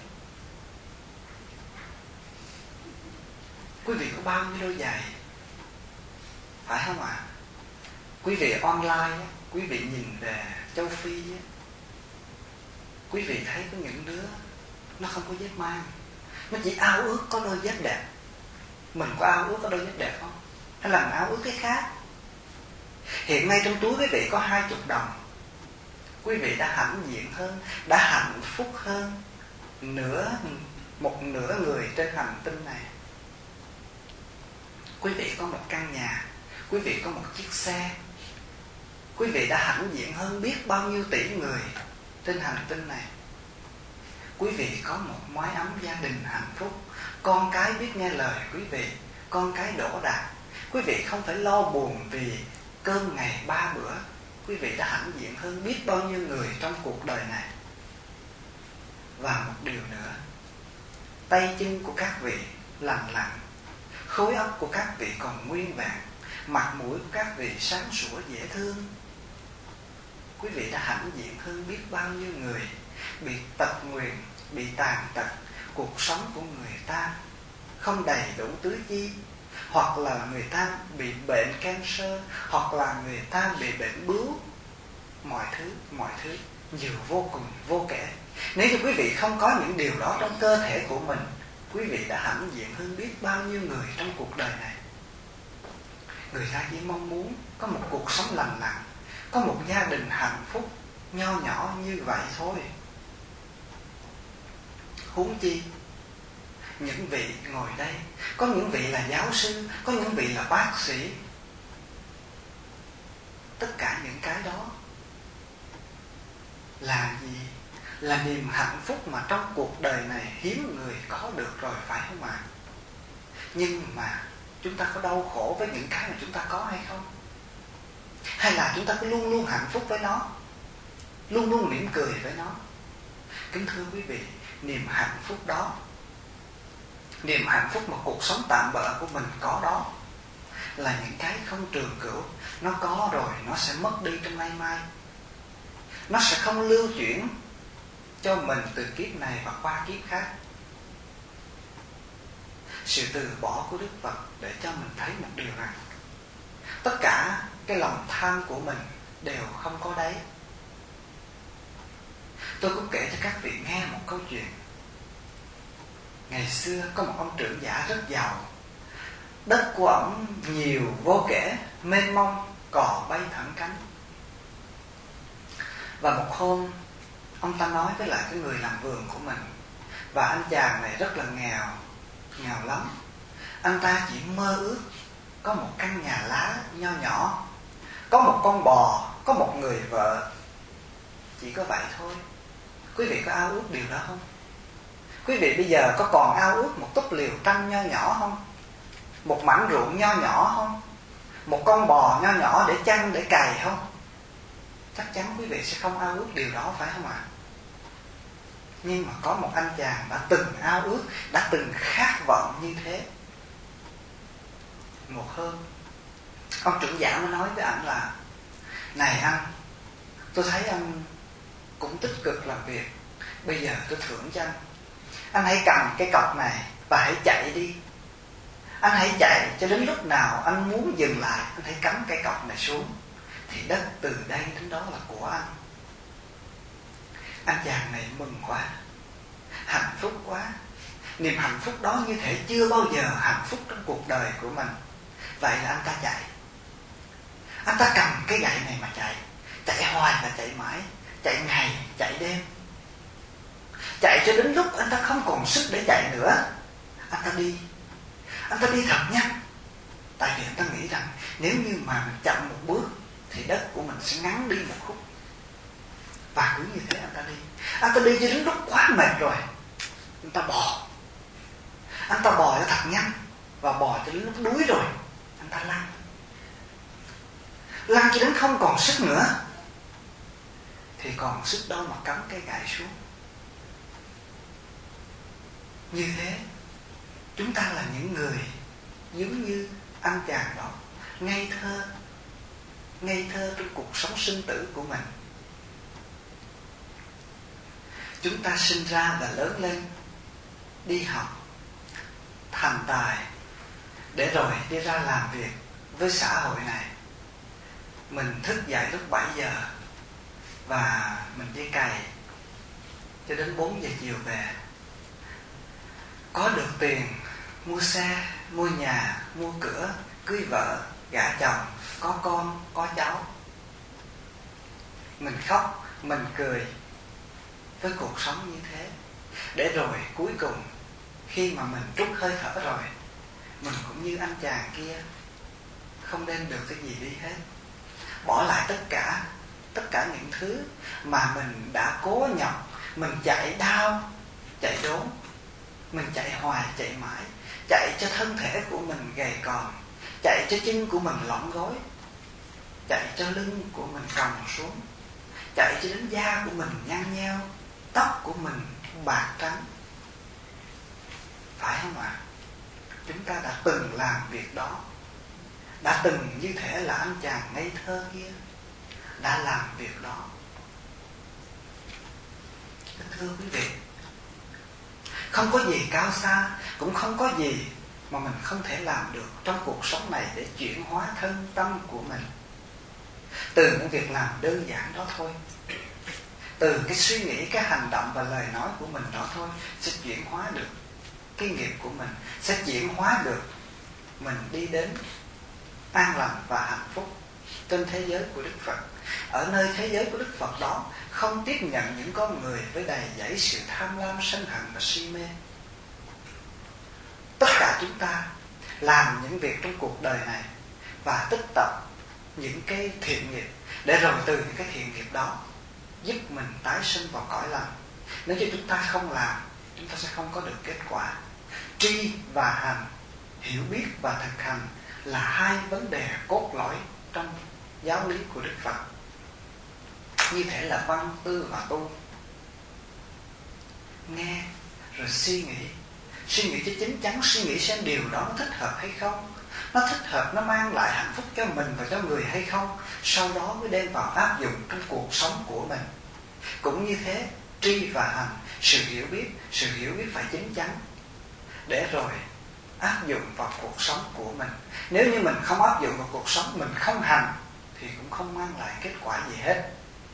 Quý vị có bao nhiêu đôi giày? Phải không ạ? Quý vị online, quý vị nhìn về châu Phi, quý vị thấy có những đứa nó không có dép mang, nó chỉ ao ước có đôi dép đẹp. Mình có ao ước có đôi dép đẹp không? Hay là mình ao ước cái khác? Hiện nay trong túi quý vị có hai chục đồng, quý vị đã hãnh diện hơn, đã hạnh phúc hơn nửa một nửa người trên hành tinh này. Quý vị có một căn nhà, quý vị có một chiếc xe, quý vị đã hãnh diện hơn biết bao nhiêu tỷ người trên hành tinh này. Quý vị có một mái ấm gia đình hạnh phúc, con cái biết nghe lời quý vị, con cái đỗ đạt. Quý vị không phải lo buồn vì cơm ngày ba bữa. Quý vị đã hãnh diện hơn biết bao nhiêu người trong cuộc đời này. Và một điều nữa, tay chân của các vị lành lặn, khối óc của các vị còn nguyên vẹn, mặt mũi của các vị sáng sủa dễ thương. Quý vị đã hãnh diện hơn biết bao nhiêu người bị tật nguyền, bị tàn tật, cuộc sống của người ta không đầy đủ tứ chi, hoặc là người ta bị bệnh cancer, hoặc là người ta bị bệnh bướu, mọi thứ, mọi thứ nhiều vô cùng vô kể. Nếu như quý vị không có những điều đó trong cơ thể của mình, quý vị đã hãnh diện hơn biết bao nhiêu người trong cuộc đời này. Người ta chỉ mong muốn có một cuộc sống lành lặn, có một gia đình hạnh phúc nho nhỏ như vậy thôi. Huống chi những vị ngồi đây, có những vị là giáo sư, có những vị là bác sĩ. Tất cả những cái đó là gì? Là niềm hạnh phúc mà trong cuộc đời này hiếm người có được rồi, phải không ạ? Nhưng mà chúng ta có đau khổ với những cái mà chúng ta có hay không? Hay là chúng ta cứ luôn luôn hạnh phúc với nó, luôn luôn mỉm cười với nó? Kính thưa quý vị, niềm hạnh phúc đó, niềm hạnh phúc mà cuộc sống tạm bợ của mình có đó, là những cái không trường cửu. Nó có rồi nó sẽ mất đi trong nay mai. Nó sẽ không lưu chuyển cho mình từ kiếp này và qua kiếp khác. Sự từ bỏ của Đức Phật để cho mình thấy một điều rằng tất cả cái lòng tham của mình đều không có đấy. Tôi cũng kể cho các vị nghe một câu chuyện. Ngày xưa có một ông trưởng giả rất giàu. Đất của ông nhiều vô kể, mênh mông, cò bay thẳng cánh. Và một hôm, ông ta nói với lại cái người làm vườn của mình, và anh chàng này rất là nghèo, nghèo lắm. Anh ta chỉ mơ ước có một căn nhà lá nho nhỏ, có một con bò, có một người vợ. Chỉ có vậy thôi. Quý vị có ao ước điều đó không? Quý vị bây giờ có còn ao ước một túp liều tranh nho nhỏ không? Một mảnh ruộng nho nhỏ không? Một con bò nho nhỏ để chăn, để cày không? Chắc chắn quý vị sẽ không ao ước điều đó, phải không ạ? Nhưng mà có một anh chàng đã từng ao ước, đã từng khát vọng như thế. Một hôm, ông trưởng giả mới nói với anh là: này anh, tôi thấy anh cũng tích cực làm việc, bây giờ tôi thưởng cho anh. Anh hãy cầm cái cọc này và hãy chạy đi. Anh hãy chạy cho đến lúc nào anh muốn dừng lại, anh hãy cắm cái cọc này xuống, thì đất từ đây đến đó là của anh. Anh chàng này mừng quá, hạnh phúc quá. Niềm hạnh phúc đó như thể chưa bao giờ hạnh phúc trong cuộc đời của mình. Vậy là anh ta chạy. Anh ta cầm cái gậy này mà chạy. Chạy hoài là chạy mãi, chạy ngày, chạy đêm. Chạy cho đến lúc anh ta không còn sức để chạy nữa, anh ta đi. Anh ta đi thật nhanh. Tại vì anh ta nghĩ rằng nếu như mà mình chậm một bước thì đất của mình sẽ ngắn đi một khúc. Và cứ như thế anh ta đi. Anh ta đi cho đến lúc quá mệt rồi, anh ta bò. Anh ta bò cho thật nhanh, và bò cho đến lúc đuối rồi, anh ta lăn. Lăn cho đến không còn sức nữa, thì còn sức đâu mà cắm cái gậy xuống. Như thế, chúng ta là những người giống như anh chàng đó, ngây thơ, ngây thơ trong cuộc sống sinh tử của mình. Chúng ta sinh ra và lớn lên, đi học, thành tài, để rồi đi ra làm việc với xã hội này. Mình thức dậy lúc bảy giờ và mình đi cày cho đến bốn giờ chiều về. Có được tiền mua xe, mua nhà, mua cửa, cưới vợ, gả chồng, có con, có cháu. Mình khóc, mình cười với cuộc sống như thế. Để rồi cuối cùng khi mà mình trút hơi thở rồi, mình cũng như anh chàng kia, không đem được cái gì đi hết, bỏ lại tất cả, tất cả những thứ mà mình đã cố nhọc, mình chạy đau, chạy đốn, mình chạy hoài, chạy mãi, chạy cho thân thể của mình gầy còm, chạy cho chân của mình lõm gối, chạy cho lưng của mình còng xuống, chạy cho đến da của mình nhăn nheo, tóc của mình bạc trắng. Phải không ạ? Chúng ta đã từng làm việc đó, đã từng như thể là anh chàng ngây thơ kia đã làm việc đó. Thưa quý vị, không có gì cao xa, cũng không có gì mà mình không thể làm được trong cuộc sống này để chuyển hóa thân tâm của mình. Từ những việc làm đơn giản đó thôi, từ cái suy nghĩ, cái hành động và lời nói của mình đó thôi, sẽ chuyển hóa được cái nghiệp của mình, sẽ chuyển hóa được mình đi đến an lành và hạnh phúc trên thế giới của Đức Phật. Ở nơi thế giới của Đức Phật đó không tiếp nhận những con người với đầy dẫy sự tham lam, sân hận và si mê. Tất cả chúng ta làm những việc trong cuộc đời này và tích tập những cái thiện nghiệp, để rồi từ những cái thiện nghiệp đó giúp mình tái sinh vào cõi lành. Nếu như chúng ta không làm, chúng ta sẽ không có được kết quả. Tri và hành, hiểu biết và thực hành là hai vấn đề cốt lõi trong giáo lý của Đức Phật. Như thể là văn, tư và tu. Nghe rồi suy nghĩ, suy nghĩ cho chín chắn, suy nghĩ xem điều đó nó thích hợp hay không, nó thích hợp, nó mang lại hạnh phúc cho mình và cho người hay không, sau đó mới đem vào áp dụng trong cuộc sống của mình. Cũng như thế, tri và hành, sự hiểu biết, sự hiểu biết phải chín chắn, để rồi áp dụng vào cuộc sống của mình. Nếu như mình không áp dụng vào cuộc sống, mình không hành, thì cũng không mang lại kết quả gì hết.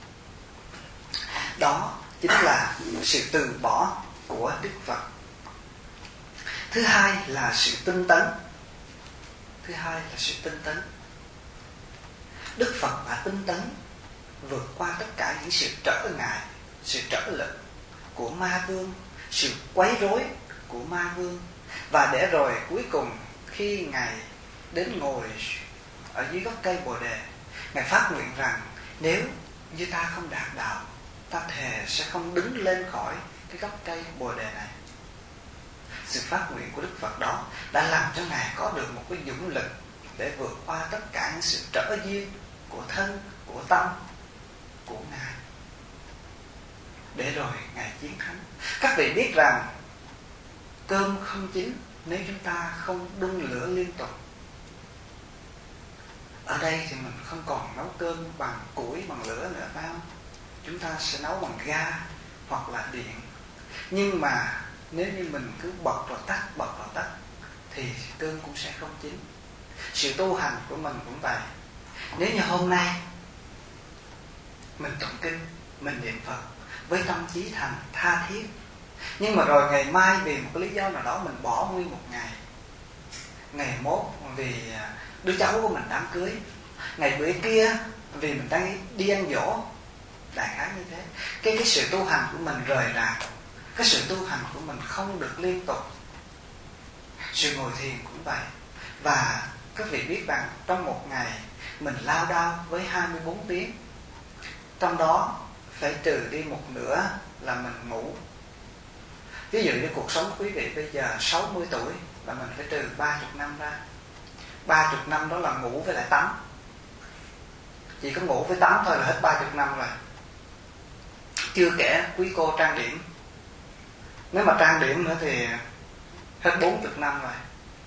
Đó chính là sự từ bỏ của Đức Phật. Thứ hai là sự tinh tấn. Thứ hai là sự tinh tấn. Đức Phật đã tinh tấn vượt qua tất cả những sự trở ngại, sự trở lực của ma vương, sự quấy rối của ma vương. Và để rồi cuối cùng khi Ngài đến ngồi ở dưới gốc cây Bồ Đề, Ngài phát nguyện rằng nếu như ta không đạt đạo, ta thề sẽ không đứng lên khỏi cái gốc cây Bồ Đề này. Sự phát nguyện của Đức Phật đó đã làm cho Ngài có được một cái dũng lực để vượt qua tất cả những sự trở duyên của thân, của tâm, của Ngài, để rồi Ngài chiến thắng. Các vị biết rằng cơm không chín nếu chúng ta không đun lửa liên tục. Ở đây thì mình không còn nấu cơm bằng củi, bằng lửa nữa, phải không? Chúng ta sẽ nấu bằng ga hoặc là điện. Nhưng mà nếu như mình cứ bật vào tắt, bật vào tắt, thì cơm cũng sẽ không chín. Sự tu hành của mình cũng vậy. Nếu như hôm nay mình tụng kinh, mình niệm Phật với tâm trí thành tha thiết, nhưng mà rồi ngày mai vì một cái lý do nào đó mình bỏ nguyên một ngày, ngày mốt vì đứa cháu của mình đám cưới, ngày bữa kia vì mình đang đi ăn dỗ, đại khái như thế. Cái, cái sự tu hành của mình rời rạc, cái sự tu hành của mình không được liên tục. Sự ngồi thiền cũng vậy. Và các vị biết rằng trong một ngày mình lao đao với hai mươi bốn tiếng, trong đó phải trừ đi một nửa là mình ngủ. Ví dụ như cuộc sống của quý vị bây giờ sáu mươi tuổi là mình phải trừ ba mươi năm ra. ba mươi năm đó là ngủ với lại tắm. Chỉ có ngủ với tắm thôi là hết ba mươi năm rồi. Chưa kể quý cô trang điểm. Nếu mà trang điểm nữa thì hết bốn mươi năm rồi.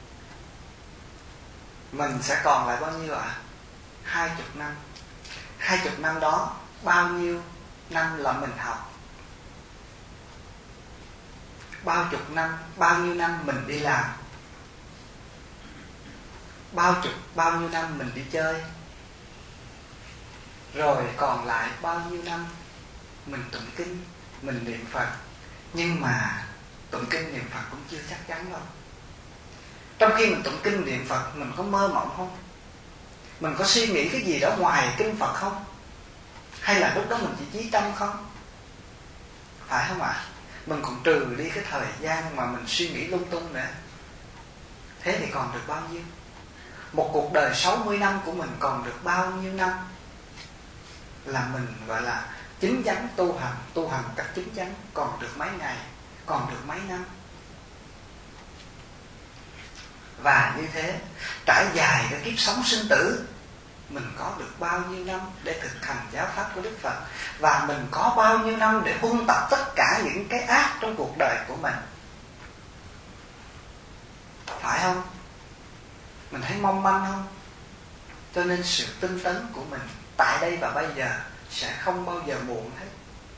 Mình sẽ còn lại bao nhiêu ạ? À? hai mươi năm. hai mươi năm đó bao nhiêu năm là mình học? Bao chục năm, bao nhiêu năm mình đi làm? Bao chục, bao nhiêu năm mình đi chơi? Rồi còn lại bao nhiêu năm mình tụng kinh, mình niệm Phật. Nhưng mà tụng kinh niệm Phật cũng chưa chắc chắn đâu. Trong khi mình tụng kinh niệm Phật, mình có mơ mộng không? Mình có suy nghĩ cái gì đó ngoài kinh Phật không? Hay là lúc đó mình chỉ chí tâm không? Phải không ạ? À? mình còn trừ đi cái thời gian mà mình suy nghĩ lung tung nữa. Thế thì còn được bao nhiêu? Một cuộc đời sáu mươi năm của mình còn được bao nhiêu năm là mình gọi là chính chắn tu hành, tu hành cách chính chắn, còn được mấy ngày, còn được mấy năm. Và như thế, trải dài cái kiếp sống sinh tử, mình có được bao nhiêu năm để thực hành giáo pháp của Đức Phật, và mình có bao nhiêu năm để huân tập tất cả những cái ác trong cuộc đời của mình, phải không? Mình thấy mong manh không? Cho nên sự tinh tấn của mình tại đây và bây giờ sẽ không bao giờ muộn hết.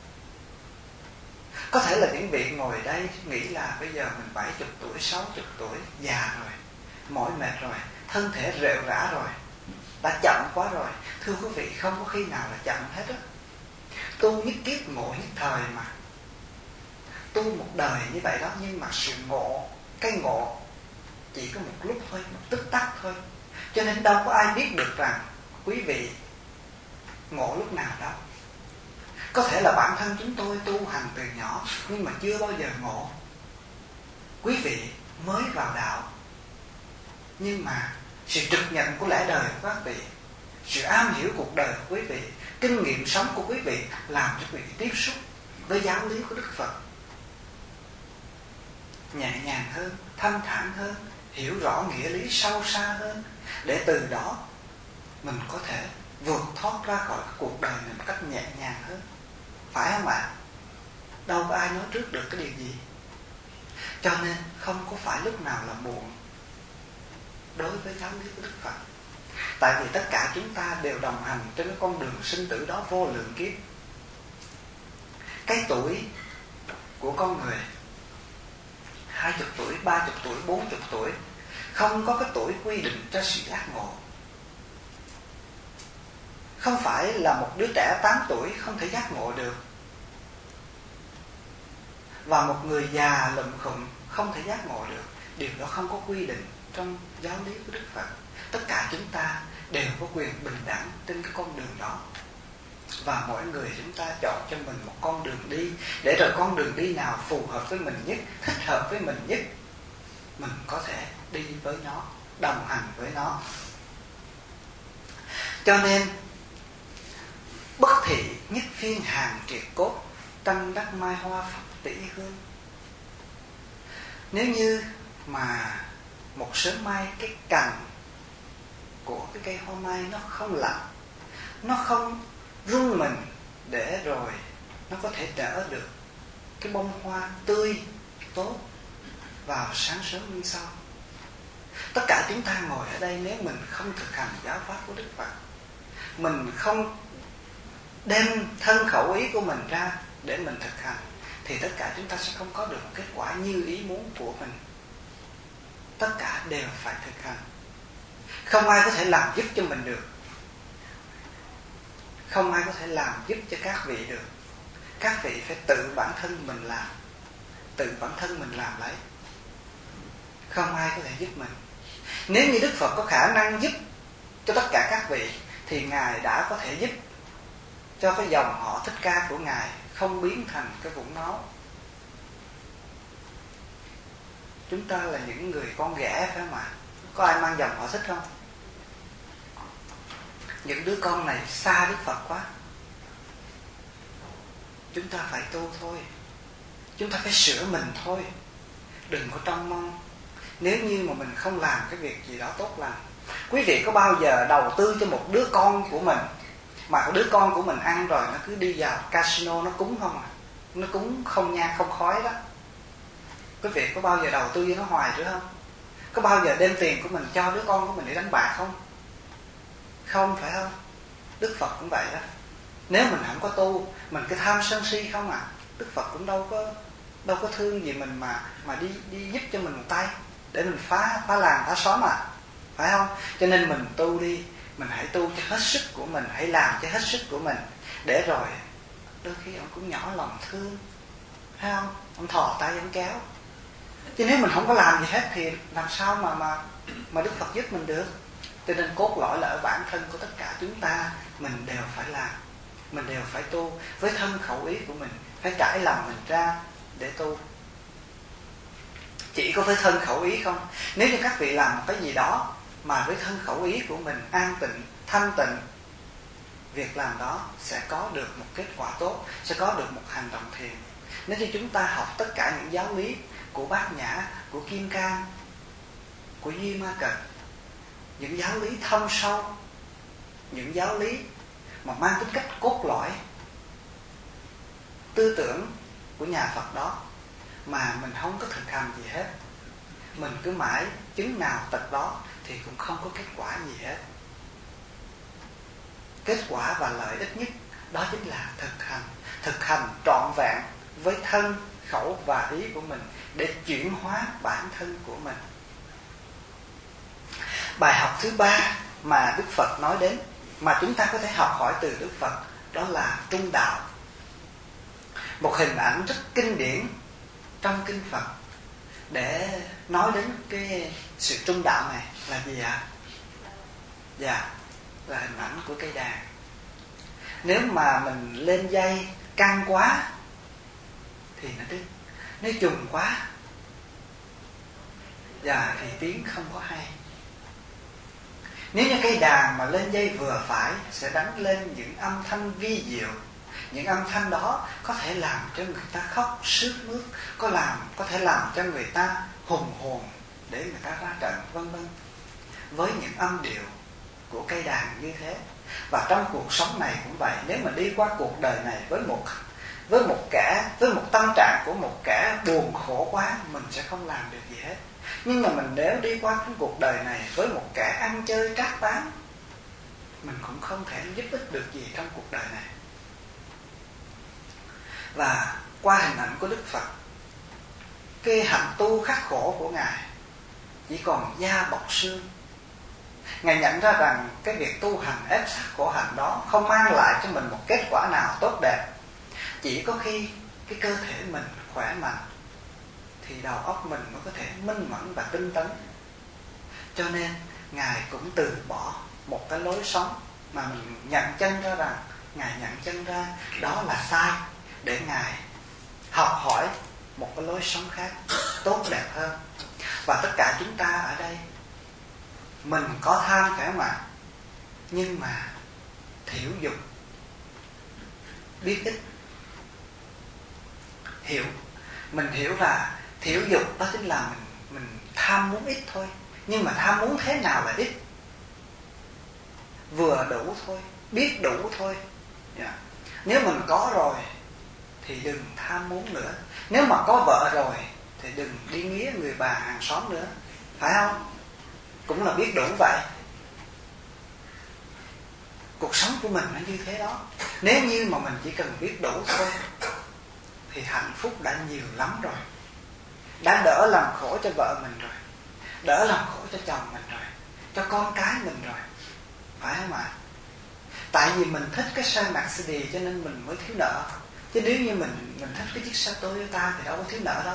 Có thể là những vị ngồi đây nghĩ là bây giờ mình bảy mươi tuổi, sáu mươi tuổi, già rồi, mỏi mệt rồi, thân thể rệu rã rồi, đã chậm quá rồi. Thưa quý vị, không có khi nào là chậm hết á. Tu nhất kiếp ngộ nhất thời mà. Tu một đời như vậy đó, nhưng mà sự ngộ, cái ngộ chỉ có một lúc thôi, một tức tắc thôi. Cho nên đâu có ai biết được rằng quý vị ngộ lúc nào đâu. Có thể là bản thân chúng tôi tu hành từ nhỏ nhưng mà chưa bao giờ ngộ. Quý vị mới vào đạo, nhưng mà sự trực nhận của lẽ đời của các vị, sự am hiểu cuộc đời của quý vị, kinh nghiệm sống của quý vị làm cho quý vị tiếp xúc với giáo lý của Đức Phật nhẹ nhàng hơn, thanh thản hơn, hiểu rõ nghĩa lý sâu xa hơn, để từ đó mình có thể vượt thoát ra khỏi cuộc đời này một cách nhẹ nhàng hơn. Phải không ạ? Đâu có ai nói trước được cái điều gì. Cho nên không có phải lúc nào là muộn đối với giáo lý của Đức Phật. Tại vì tất cả chúng ta đều đồng hành trên cái con đường sinh tử đó vô lượng kiếp. Cái tuổi của con người hai mươi tuổi, ba mươi tuổi, bốn mươi tuổi, không có cái tuổi quy định cho sự giác ngộ. Không phải là một đứa trẻ tám tuổi không thể giác ngộ được, và một người già lụm khụm không thể giác ngộ được. Điều đó không có quy định trong giáo lý của Đức Phật. Tất cả chúng ta đều có quyền bình đẳng trên cái con đường đó, và mỗi người chúng ta chọn cho mình một con đường đi, để rồi con đường đi nào phù hợp với mình nhất, thích hợp với mình nhất, mình có thể đi với nó, đồng hành với nó. Cho nên bất thị nhất phiên hàng triệt cốt, tranh đắc mai hoa Phật tỷ hương. Nếu như mà một sớm mai cái cành của cái cây hoa mai nó không lạnh, nó không rung mình, để rồi nó có thể nở được cái bông hoa tươi tốt vào sáng sớm như sau. Tất cả chúng ta ngồi ở đây, nếu mình không thực hành giáo pháp của Đức Phật, mình không đem thân khẩu ý của mình ra để mình thực hành, thì tất cả chúng ta sẽ không có được một kết quả như ý muốn của mình. Tất cả đều phải thực hành. Không ai có thể làm giúp cho mình được, không ai có thể làm giúp cho các vị được. Các vị phải tự bản thân mình làm, tự bản thân mình làm lấy. Không ai có thể giúp mình. Nếu như Đức Phật có khả năng giúp cho tất cả các vị, thì Ngài đã có thể giúp cho cái dòng họ Thích Ca của Ngài không biến thành cái vũng máu. Chúng ta là những người con ghẻ, phải không ạ? Có ai mang dòng họ Thích không? Những đứa con này xa Đức Phật quá. Chúng ta phải tu thôi, chúng ta phải sửa mình thôi. Đừng có trông mong nếu như mà mình không làm cái việc gì đó tốt lành. Quý vị có bao giờ đầu tư cho một đứa con của mình, mà đứa con của mình ăn rồi nó cứ đi vào casino nó cúng không à? Nó cúng không nhang không khói đó. Quý vị có bao giờ đầu tư cho nó hoài nữa không? Có bao giờ đem tiền của mình cho đứa con của mình để đánh bạc không? Không, phải không? Đức Phật cũng vậy đó. Nếu mình không có tu, mình cứ tham sân si không à, Đức Phật cũng đâu có đâu có thương gì mình mà mà đi đi giúp cho mình một tay để mình phá phá làng phá xóm à, phải không? Cho nên mình tu đi, mình hãy tu cho hết sức của mình, hãy làm cho hết sức của mình, để rồi đôi khi ông cũng nhỏ lòng thương, phải không? Ông thò tay ông kéo. Chứ nếu mình không có làm gì hết thì làm sao mà mà mà Đức Phật giúp mình được? Cho nên cốt lõi là ở bản thân của tất cả chúng ta, mình đều phải làm, mình đều phải tu với thân khẩu ý của mình, phải trải lòng mình ra để tu. Chỉ có với thân khẩu ý không? Nếu như các vị làm một cái gì đó mà với thân khẩu ý của mình an tịnh, thanh tịnh, việc làm đó sẽ có được một kết quả tốt, sẽ có được một hành động thiền. Nếu như chúng ta học tất cả những giáo lý của Bát Nhã, của Kim Cang, của Duy Ma Cật, những giáo lý thâm sâu, những giáo lý mà mang tính cách cốt lõi tư tưởng của nhà Phật đó, mà mình không có thực hành gì hết, mình cứ mãi chứng nào tật đó, thì cũng không có kết quả gì hết. Kết quả và lợi ích nhất đó chính là thực hành, thực hành trọn vẹn với thân, khẩu và ý của mình để chuyển hóa bản thân của mình. Bài học thứ ba mà Đức Phật nói đến, mà chúng ta có thể học hỏi từ Đức Phật, đó là trung đạo. Một hình ảnh rất kinh điển trong kinh Phật để nói đến cái sự trung đạo này là gì ạ? Dạ, là hình ảnh của cây đàn. Nếu mà mình lên dây căng quá thì nó đứt, nếu trùng quá dạ thì tiếng không có hay. Nếu như cây đàn mà lên dây vừa phải sẽ đánh lên những âm thanh vi diệu. Những âm thanh đó có thể làm cho người ta khóc sướt mướt, có làm có thể làm cho người ta hùng hồn để người ta ra trận, vân vân. Với những âm điệu của cây đàn như thế. Và trong cuộc sống này cũng vậy. Nếu mà đi qua cuộc đời này với một với một kẻ với một tâm trạng của một kẻ buồn khổ quá, mình sẽ không làm được gì hết. Nhưng mà mình nếu đi qua cái cuộc đời này với một kẻ ăn chơi trác tán, mình cũng không thể giúp ích được gì trong cuộc đời này. Và qua hình ảnh của Đức Phật, cái hạnh tu khắc khổ của Ngài chỉ còn da bọc xương. Ngài nhận ra rằng cái việc tu hành ép sát khổ hạnh đó không mang lại cho mình một kết quả nào tốt đẹp. Chỉ có khi cái cơ thể mình khỏe mạnh thì đầu óc mình mới có thể minh mẫn và tinh tấn. Cho nên Ngài cũng từ bỏ một cái lối sống mà mình nhận chân ra rằng Ngài nhận chân ra đó là sai, để Ngài học hỏi một cái lối sống khác tốt đẹp hơn. Và tất cả chúng ta ở đây, mình có tham phải không ạ? Nhưng mà thiểu dục, biết ít. Hiểu, mình hiểu là thiểu dục đó chính là mình mình tham muốn ít thôi. Nhưng mà tham muốn thế nào là ít? Vừa đủ thôi, biết đủ thôi. Yeah. Nếu mình có rồi thì đừng tham muốn nữa. Nếu mà có vợ rồi thì đừng đi nghía người bà hàng xóm nữa, phải không? Cũng là biết đủ vậy. Cuộc sống của mình nó như thế đó. Nếu như mà mình chỉ cần biết đủ thôi thì hạnh phúc đã nhiều lắm rồi. Đã đỡ làm khổ cho vợ mình rồi, đỡ làm khổ cho chồng mình rồi, cho con cái mình rồi, phải không ạ? Tại vì mình thích cái xe Mercedes cho nên mình mới thiếu nợ. Chứ nếu như mình mình thích cái chiếc xe Toyota thì đâu có thiếu nợ đâu.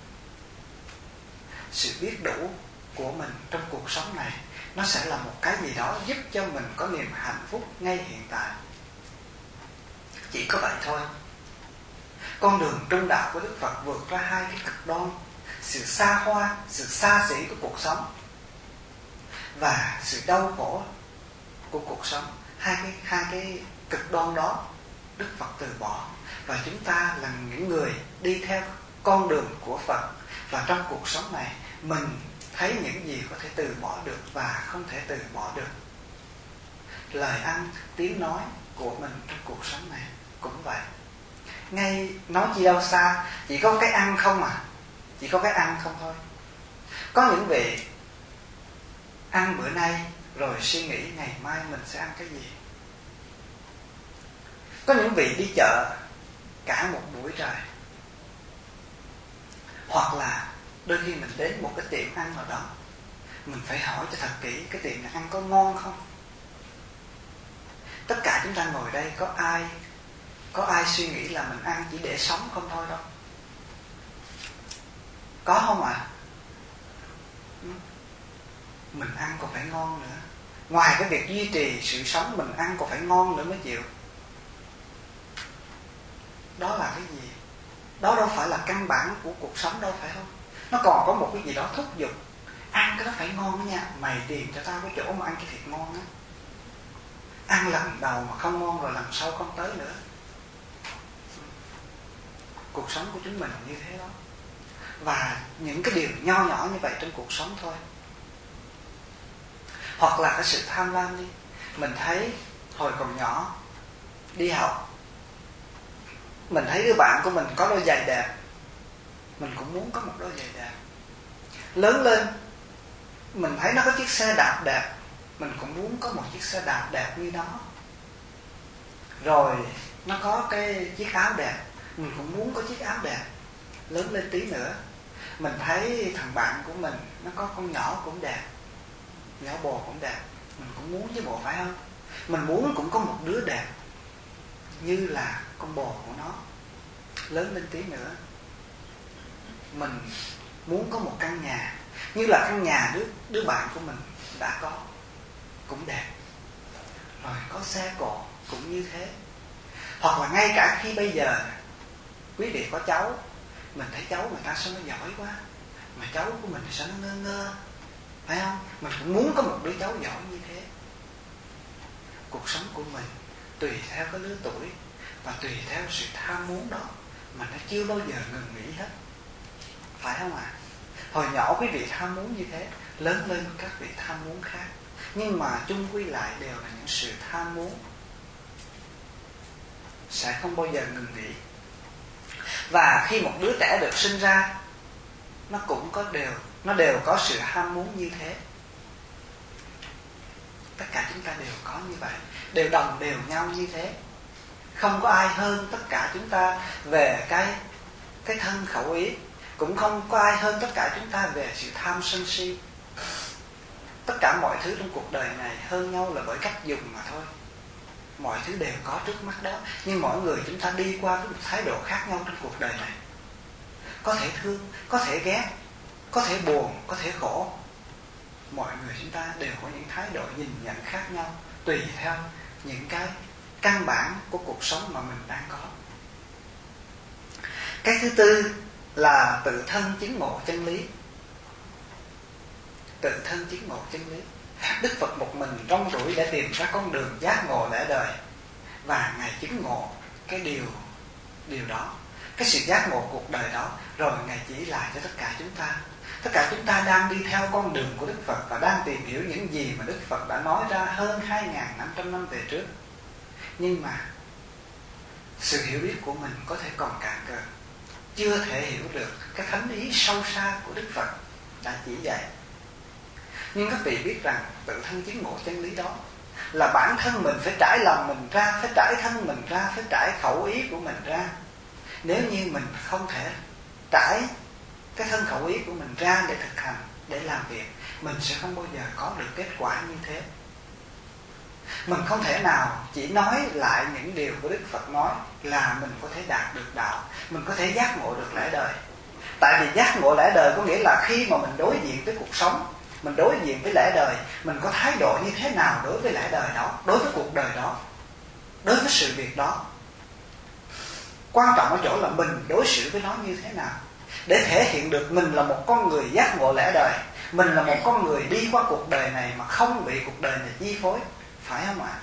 Sự biết đủ của mình trong cuộc sống này nó sẽ là một cái gì đó giúp cho mình có niềm hạnh phúc ngay hiện tại. Chỉ có vậy thôi. Con đường trung đạo của Đức Phật vượt ra hai cái cực đoan: sự xa hoa, sự xa xỉ của cuộc sống và sự đau khổ của cuộc sống. Hai cái hai cái cực đoan đó Đức Phật từ bỏ, và chúng ta là những người đi theo con đường của Phật. Và trong cuộc sống này mình thấy những gì có thể từ bỏ được và không thể từ bỏ được. Lời ăn, tiếng nói của mình trong cuộc sống này cũng vậy. Ngay nói chi đâu xa, chỉ có cái ăn không à, chỉ có cái ăn không thôi. Có những vị ăn bữa nay rồi suy nghĩ ngày mai mình sẽ ăn cái gì. Có những vị đi chợ cả một buổi trời. Hoặc là đôi khi mình đến một cái tiệm ăn nào đó, mình phải hỏi cho thật kỹ cái tiệm này ăn có ngon không. Tất cả chúng ta ngồi đây có ai Có ai suy nghĩ là mình ăn chỉ để sống không thôi đâu. Có không ạ? À? Mình ăn còn phải ngon nữa. Ngoài cái việc duy trì sự sống, mình ăn còn phải ngon nữa mới chịu. Đó là cái gì? đó đâu phải là căn bản của cuộc sống đâu, phải không? Nó còn có một cái gì đó thúc giục. Ăn cái đó phải ngon nha, mày tìm cho tao cái chỗ mà ăn cái thịt ngon á. Ăn lần đầu mà không ngon rồi lần sau không tới nữa. Cuộc sống của chúng mình như thế đó. Và những cái điều nho nhỏ như vậy trong cuộc sống thôi. Hoặc là cái sự tham lam đi. Mình thấy hồi còn nhỏ đi học, mình thấy đứa bạn của mình có đôi giày đẹp, mình cũng muốn có một đôi giày đẹp. Lớn lên mình thấy nó có chiếc xe đạp đẹp, mình cũng muốn có một chiếc xe đạp đẹp như nó. Rồi nó có cái chiếc áo đẹp, mình cũng muốn có chiếc áo đẹp. Lớn lên tí nữa, mình thấy thằng bạn của mình nó có con nhỏ cũng đẹp, nhỏ bồ cũng đẹp, mình cũng muốn chứ bộ, phải không? Mình muốn cũng có một đứa đẹp như là con bồ của nó. Lớn lên tí nữa, mình muốn có một căn nhà như là căn nhà đứa, đứa bạn của mình đã có, cũng đẹp. Rồi có xe cộ cũng như thế. Hoặc là ngay cả khi bây giờ quý vị có cháu, mình thấy cháu người ta sao nó giỏi quá, mà cháu của mình thì sao nó ngơ ngơ, phải không? Mình cũng muốn có một đứa cháu giỏi như thế. Cuộc sống của mình tùy theo cái lứa tuổi và tùy theo sự tham muốn đó mà nó chưa bao giờ ngừng nghỉ hết, phải không ạ? À? Hồi nhỏ quý vị tham muốn như thế, lớn lên các vị tham muốn khác. Nhưng mà chung quy lại đều là những sự tham muốn sẽ không bao giờ ngừng nghỉ. Và khi một đứa trẻ được sinh ra, nó cũng có đều, nó đều có sự ham muốn như thế. Tất cả chúng ta đều có như vậy, đều đồng đều nhau như thế. Không có ai hơn tất cả chúng ta về cái cái thân khẩu ý, cũng không có ai hơn tất cả chúng ta về sự tham sân si. Tất cả mọi thứ trong cuộc đời này hơn nhau là bởi cách dùng mà thôi. Mọi thứ đều có trước mắt đó, nhưng mỗi người chúng ta đi qua với một thái độ khác nhau trong cuộc đời này. Có thể thương, có thể ghét, có thể buồn, có thể khổ. Mọi người chúng ta đều có những thái độ nhìn nhận khác nhau, tùy theo những cái căn bản của cuộc sống mà mình đang có. Cái thứ tư là tự thân chứng ngộ chân lý. Tự thân chứng ngộ chân lý. Đức Phật một mình rong ruổi để tìm ra con đường giác ngộ lẽ đời, và Ngài chứng ngộ cái điều điều đó, cái sự giác ngộ cuộc đời đó, rồi Ngài chỉ lại cho tất cả chúng ta. Tất cả chúng ta đang đi theo con đường của Đức Phật và đang tìm hiểu những gì mà Đức Phật đã nói ra hơn hai nghìn năm trăm năm về trước. Nhưng mà sự hiểu biết của mình có thể còn cạn cờ, chưa thể hiểu được cái thánh ý sâu xa của Đức Phật đã chỉ dạy. Nhưng các vị biết rằng tự thân chứng ngộ chân lý đó là bản thân mình phải trải lòng mình ra, phải trải thân mình ra, phải trải khẩu ý của mình ra. Nếu như mình không thể trải cái thân khẩu ý của mình ra để thực hành, để làm việc, mình sẽ không bao giờ có được kết quả như thế. Mình không thể nào chỉ nói lại những điều của Đức Phật nói là mình có thể đạt được đạo, mình có thể giác ngộ được lẽ đời. Tại vì giác ngộ lẽ đời có nghĩa là khi mà mình đối diện với cuộc sống, mình đối diện với lẽ đời, mình có thái độ như thế nào đối với lẽ đời đó, đối với cuộc đời đó, đối với sự việc đó. Quan trọng ở chỗ là mình đối xử với nó như thế nào, để thể hiện được mình là một con người giác ngộ lẽ đời, mình là một con người đi qua cuộc đời này mà không bị cuộc đời này chi phối, phải không ạ?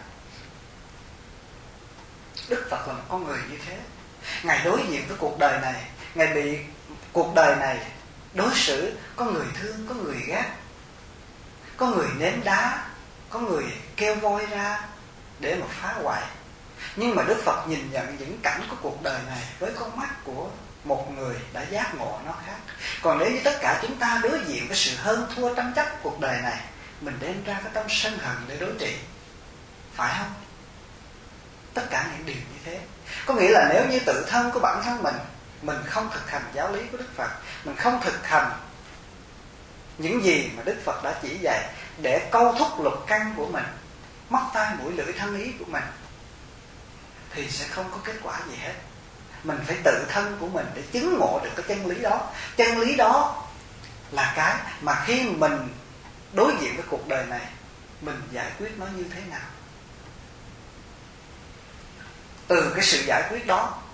Đức Phật là một con người như thế. Ngài đối diện với cuộc đời này, Ngài bị cuộc đời này đối xử, có người thương, có người ghét, có người ném đá, có người kêu voi ra để mà phá hoại. Nhưng mà Đức Phật nhìn nhận những cảnh của cuộc đời này với con mắt của một người đã giác ngộ nó khác. Còn nếu như tất cả chúng ta đối diện với sự hơn thua tranh chấp cuộc đời này, mình đem ra cái tâm sân hận để đối trị, phải không? Tất cả những điều như thế. Có nghĩa là nếu như tự thân của bản thân mình, mình không thực hành giáo lý của Đức Phật, mình không thực hành những gì mà Đức Phật đã chỉ dạy để câu thúc lục căn của mình, mắt tai mũi lưỡi thân ý của mình, thì sẽ không có kết quả gì hết. Mình phải tự thân của mình để chứng ngộ được cái chân lý đó. Chân lý đó là cái mà khi mình đối diện với cuộc đời này, mình giải quyết nó như thế nào. Từ cái sự giải quyết đó,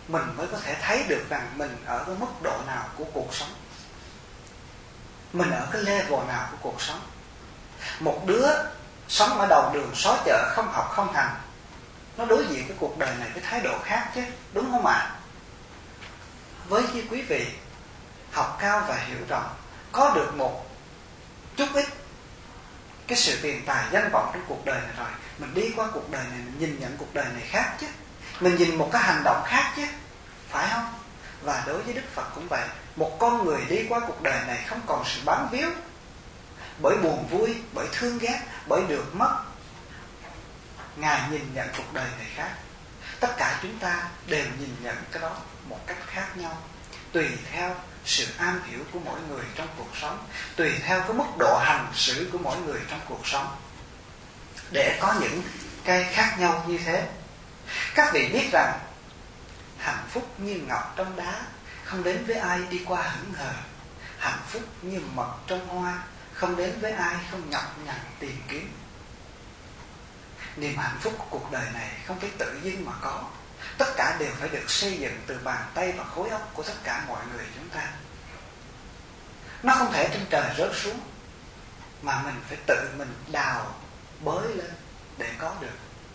mình mới có thể thấy được rằng mình ở cái mức độ nào của cuộc sống, mình ở cái level nào của cuộc sống. Một đứa sống ở đầu đường xó chợ, không học không hành, nó đối diện với cuộc đời này với thái độ khác chứ, đúng không ạ? Với như quý vị học cao và hiểu rộng, có được một chút ít cái sự tiền tài danh vọng trong cuộc đời này rồi, mình đi qua cuộc đời này, mình nhìn nhận cuộc đời này khác chứ, mình nhìn một cái hành động khác chứ, phải không? Và đối với Đức Phật cũng vậy. Một con người đi qua cuộc đời này không còn sự bám víu bởi buồn vui, bởi thương ghét, bởi được mất. Ngài nhìn nhận cuộc đời này khác. Tất cả chúng ta đều nhìn nhận cái đó một cách khác nhau, tùy theo sự am hiểu của mỗi người trong cuộc sống, tùy theo cái mức độ hành xử của mỗi người trong cuộc sống, để có những cái khác nhau như thế. Các vị biết rằng hạnh phúc như ngọc trong đá, không đến với ai đi qua hững hờ. Hạnh phúc như mật trong hoa, không đến với ai không nhọc nhằn tìm kiếm. Niềm hạnh phúc của cuộc đời này không phải tự dưng mà có. Tất cả đều phải được xây dựng từ bàn tay và khối óc của tất cả mọi người chúng ta. Nó không thể trên trời rớt xuống, mà mình phải tự mình đào bới lên để có được.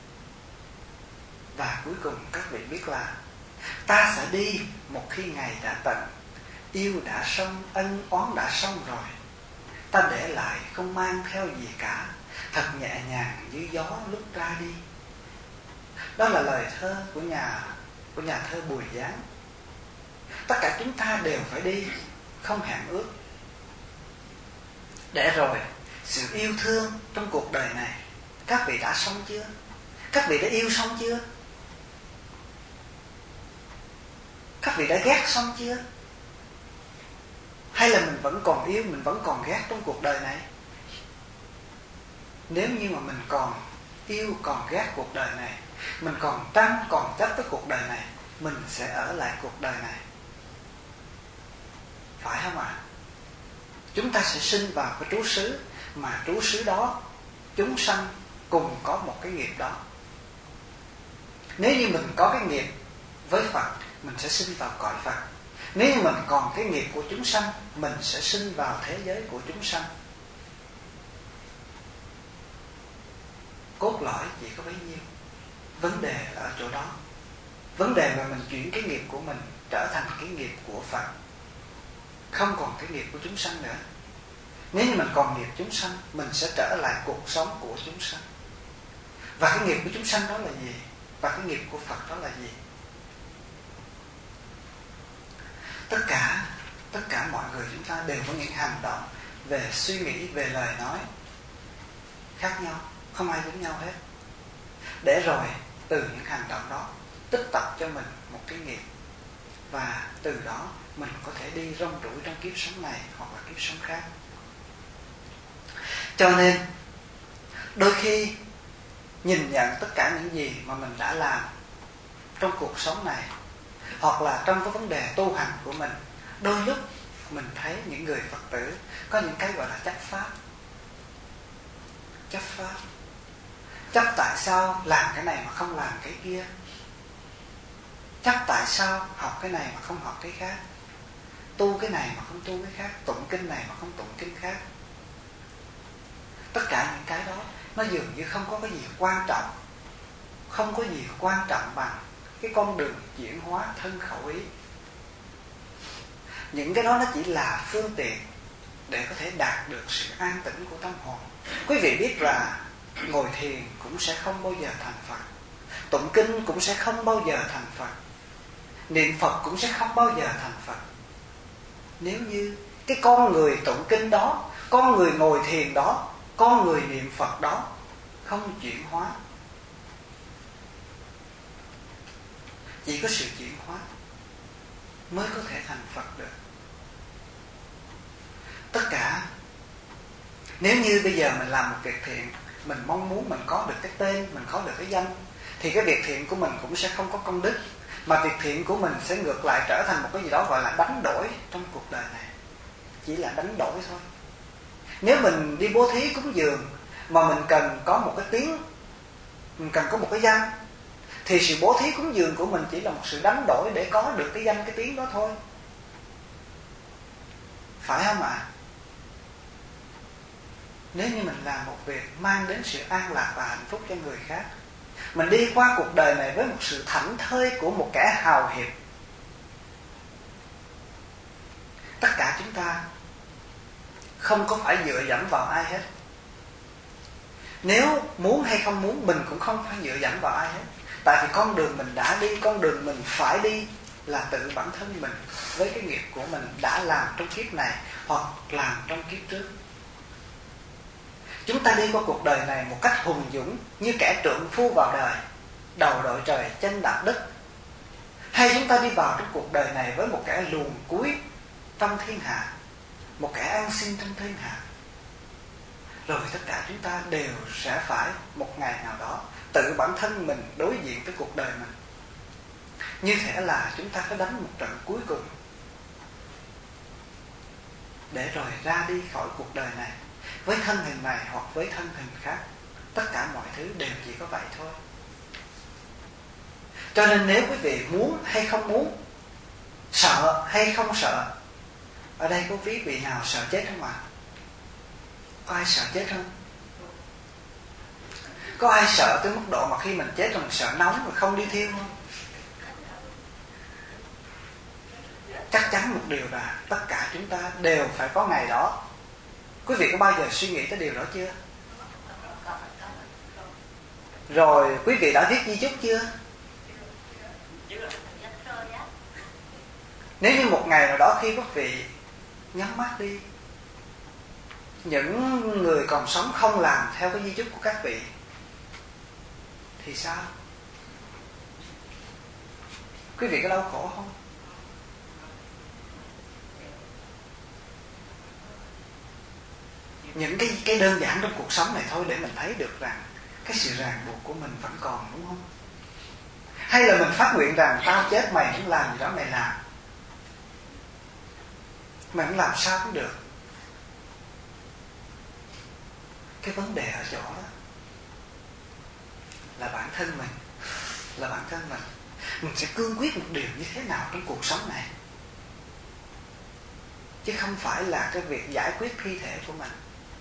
Và cuối cùng các vị biết là ta sẽ đi một khi ngày đã tận, yêu đã xong, ân oán đã xong rồi. Ta để lại không mang theo gì cả, thật nhẹ nhàng như gió lúc ra đi. Đó là lời thơ của nhà của nhà thơ Bùi Giáng. Tất cả chúng ta đều phải đi, không hẹn ước. Để rồi sự yêu thương trong cuộc đời này, các vị đã xong chưa? Các vị đã yêu xong chưa? Các vị đã ghét xong chưa? Hay là mình vẫn còn yêu, mình vẫn còn ghét trong cuộc đời này? Nếu như mà mình còn yêu, còn ghét cuộc đời này, mình còn tranh, còn chấp với cuộc đời này, mình sẽ ở lại cuộc đời này, phải không ạ? Chúng ta sẽ sinh vào cái trú xứ, mà trú xứ đó chúng sanh cùng có một cái nghiệp đó. Nếu như mình có cái nghiệp với Phật, mình sẽ sinh vào cõi Phật. Nếu như mình còn cái nghiệp của chúng sanh, mình sẽ sinh vào thế giới của chúng sanh. Cốt lõi chỉ có bấy nhiêu. Vấn đề là ở chỗ đó. Vấn đề là mình chuyển cái nghiệp của mình trở thành cái nghiệp của Phật, không còn cái nghiệp của chúng sanh nữa. Nếu như mình còn nghiệp chúng sanh, mình sẽ trở lại cuộc sống của chúng sanh. Và cái nghiệp của chúng sanh đó là gì? Và cái nghiệp của Phật đó là gì? Tất cả Tất cả mọi người chúng ta đều có những hành động về suy nghĩ, về lời nói khác nhau, không ai giống nhau hết. Để rồi từ những hành động đó tích tập cho mình một cái nghiệp, và từ đó mình có thể đi rong ruổi trong kiếp sống này hoặc là kiếp sống khác. Cho nên đôi khi nhìn nhận tất cả những gì mà mình đã làm trong cuộc sống này, hoặc là trong cái vấn đề tu hành của mình, đôi lúc mình thấy những người Phật tử có những cái gọi là chấp pháp. Chấp pháp Chấp tại sao làm cái này mà không làm cái kia. Chấp tại sao học cái này mà không học cái khác. Tu cái này mà không tu cái khác. Tụng kinh này mà không tụng kinh khác. Tất cả những cái đó nó dường như không có cái gì quan trọng, không có gì quan trọng bằng cái con đường chuyển hóa thân khẩu ý. Những cái đó nó chỉ là phương tiện để có thể đạt được sự an tĩnh của tâm hồn. Quý vị biết là ngồi thiền cũng sẽ không bao giờ thành Phật, tụng kinh cũng sẽ không bao giờ thành Phật, niệm Phật cũng sẽ không bao giờ thành Phật, nếu như cái con người tụng kinh đó, con người ngồi thiền đó, con người niệm Phật đó không chuyển hóa. Chỉ có sự chuyển hóa mới có thể thành Phật được. Tất cả, nếu như bây giờ mình làm một việc thiện, mình mong muốn mình có được cái tên, mình có được cái danh, thì cái việc thiện của mình cũng sẽ không có công đức, mà việc thiện của mình sẽ ngược lại trở thành một cái gì đó gọi là đánh đổi trong cuộc đời này. Chỉ là đánh đổi thôi. Nếu mình đi bố thí cúng dường mà mình cần có một cái tiếng, mình cần có một cái danh, thì sự bố thí cúng dường của mình chỉ là một sự đánh đổi để có được cái danh cái tiếng đó thôi. Phải không ạ? À? Nếu như mình làm một việc mang đến sự an lạc và hạnh phúc cho người khác, mình đi qua cuộc đời này với một sự thảnh thơi của một kẻ hào hiệp, tất cả chúng ta không có phải dựa dẫm vào ai hết. Nếu muốn hay không muốn, mình cũng không phải dựa dẫm vào ai hết. Tại vì con đường mình đã đi, con đường mình phải đi là tự bản thân mình với cái nghiệp của mình đã làm trong kiếp này hoặc làm trong kiếp trước. Chúng ta đi qua cuộc đời này một cách hùng dũng như kẻ trượng phu vào đời, đầu đội trời chân đạp đất, hay chúng ta đi vào trong cuộc đời này với một kẻ luồn cuối trong thiên hạ, một kẻ an sinh trong thiên hạ, rồi tất cả chúng ta đều sẽ phải một ngày nào đó tự bản thân mình đối diện với cuộc đời mình. Như thể là chúng ta phải đánh một trận cuối cùng để rồi ra đi khỏi cuộc đời này với thân hình này hoặc với thân hình khác. Tất cả mọi thứ đều chỉ có vậy thôi. Cho nên nếu quý vị muốn hay không muốn, sợ hay không sợ, ở đây có quý vị nào sợ chết không ạ? À? Có ai sợ chết không? Có ai sợ tới mức độ mà khi mình chết rồi mình sợ nóng rồi không đi thiêu không? Chắc chắn một điều là tất cả chúng ta đều phải có ngày đó. Quý vị có bao giờ suy nghĩ tới điều đó chưa? Rồi quý vị đã viết di chúc chưa? Nếu như một ngày nào đó khi quý vị nhắm mắt đi, những người còn sống không làm theo cái di chúc của các vị thì sao? Quý vị có đau khổ không? Những cái, cái đơn giản trong cuộc sống này thôi để mình thấy được rằng cái sự ràng buộc của mình vẫn còn, đúng không? Hay là mình phát nguyện rằng tao chết mày không làm gì đó mày làm, mày không làm sao cũng được. Cái vấn đề ở chỗ đó là bản thân mình, là bản thân mình mình sẽ cương quyết một điều như thế nào trong cuộc sống này, chứ không phải là cái việc giải quyết thi thể của mình.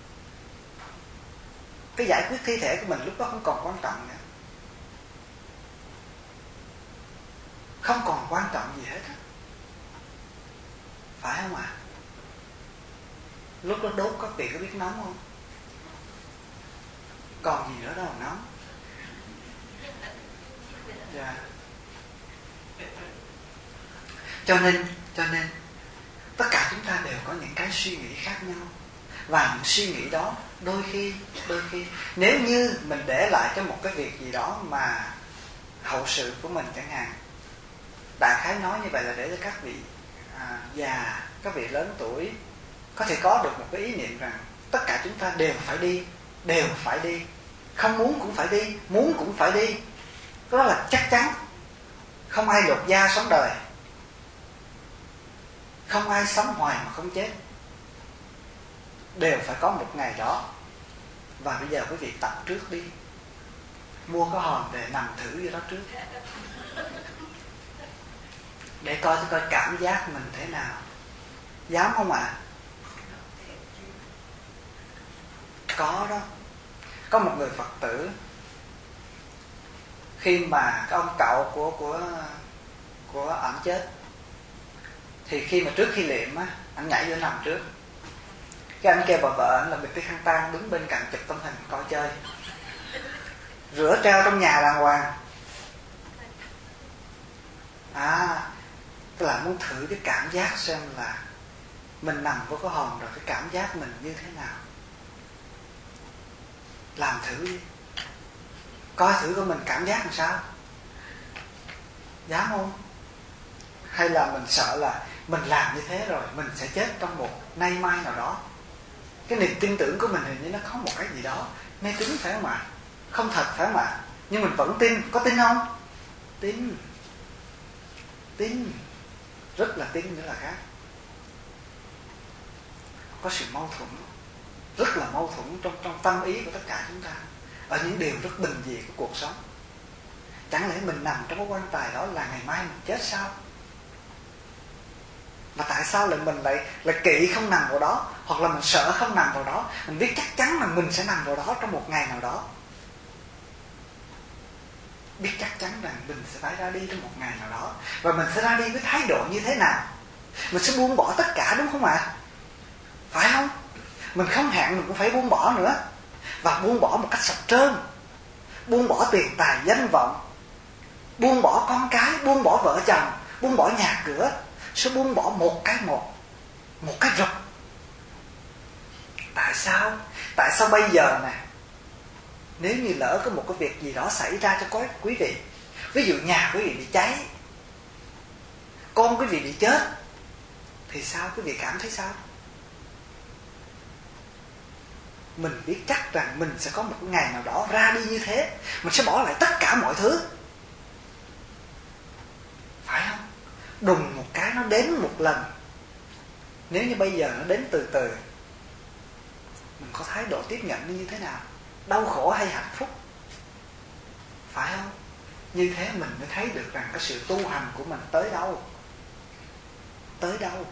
Cái giải quyết thi thể của mình lúc đó không còn quan trọng nữa, không còn quan trọng gì hết, phải không ạ? À? Lúc đó đốt các vị có biết nóng không? Còn gì nữa đâu mà nóng. Yeah. Cho nên, cho nên tất cả chúng ta đều có những cái suy nghĩ khác nhau. Và những suy nghĩ đó đôi khi, đôi khi nếu như mình để lại cho một cái việc gì đó mà hậu sự của mình chẳng hạn, đại khái nói như vậy là để cho các vị à, già, các vị lớn tuổi có thể có được một cái ý niệm rằng tất cả chúng ta đều phải đi, đều phải đi, không muốn cũng phải đi, muốn cũng phải đi. Đó là chắc chắn. Không ai lột da sống đời, không ai sống hoài mà không chết, đều phải có một ngày đó. Và bây giờ quý vị tập trước đi, mua cái hòm về nằm thử vô đó trước, để coi coi cảm giác mình thế nào. Dám không ạ? À? Có đó. Có một người Phật tử, khi mà cái ông cậu của của của ảnh chết, thì khi mà trước khi liệm á, anh nhảy vô nằm trước. Cái anh kêu bà vợ anh là bịt cái khăn tang đứng bên cạnh chụp tấm hình coi chơi, rửa treo trong nhà đàng hoàng. À, tức là muốn thử cái cảm giác xem là mình nằm vô cái hòm rồi cái cảm giác mình như thế nào. Làm thử đi, coi thử của mình cảm giác làm sao. Dám không? Hay là mình sợ là mình làm như thế rồi mình sẽ chết trong một nay mai nào đó. Cái niềm tin tưởng của mình hình như nó có một cái gì đó mê tín, phải không ạ? Không thật, phải không ạ? Nhưng mình vẫn tin. Có tin không? Tin. Tin. Rất là tin nữa là khác. Có sự mâu thuẫn, rất là mâu thuẫn trong, trong tâm ý của tất cả chúng ta, ở những điều rất bình dị của cuộc sống. Chẳng lẽ mình nằm trong cái quan tài đó là ngày mai mình chết sao? Mà tại sao lại mình lại lại kỵ không nằm vào đó, hoặc là mình sợ không nằm vào đó? Mình biết chắc chắn là mình sẽ nằm vào đó trong một ngày nào đó. Biết chắc chắn rằng mình sẽ phải ra đi trong một ngày nào đó. Và mình sẽ ra đi với thái độ như thế nào? Mình sẽ buông bỏ tất cả, đúng không ạ? Phải không? Mình không hạn mình cũng phải buông bỏ nữa. Và buông bỏ một cách sạch trơn. Buông bỏ tiền tài danh vọng, buông bỏ con cái, buông bỏ vợ chồng, buông bỏ nhà cửa. Sẽ buông bỏ một cái một, một cái rụp. Tại sao? Tại sao bây giờ nè, nếu như lỡ có một cái việc gì đó xảy ra cho quý vị, ví dụ nhà quý vị bị cháy, con quý vị bị chết, thì sao? Quý vị cảm thấy sao? Mình biết chắc rằng mình sẽ có một ngày nào đó ra đi như thế. Mình sẽ bỏ lại tất cả mọi thứ. Phải không? Đùng một cái nó đến một lần. Nếu như bây giờ nó đến từ từ, mình có thái độ tiếp nhận như thế nào? Đau khổ hay hạnh phúc? Phải không? Như thế mình mới thấy được rằng cái sự tu hành của mình tới đâu. Tới đâu.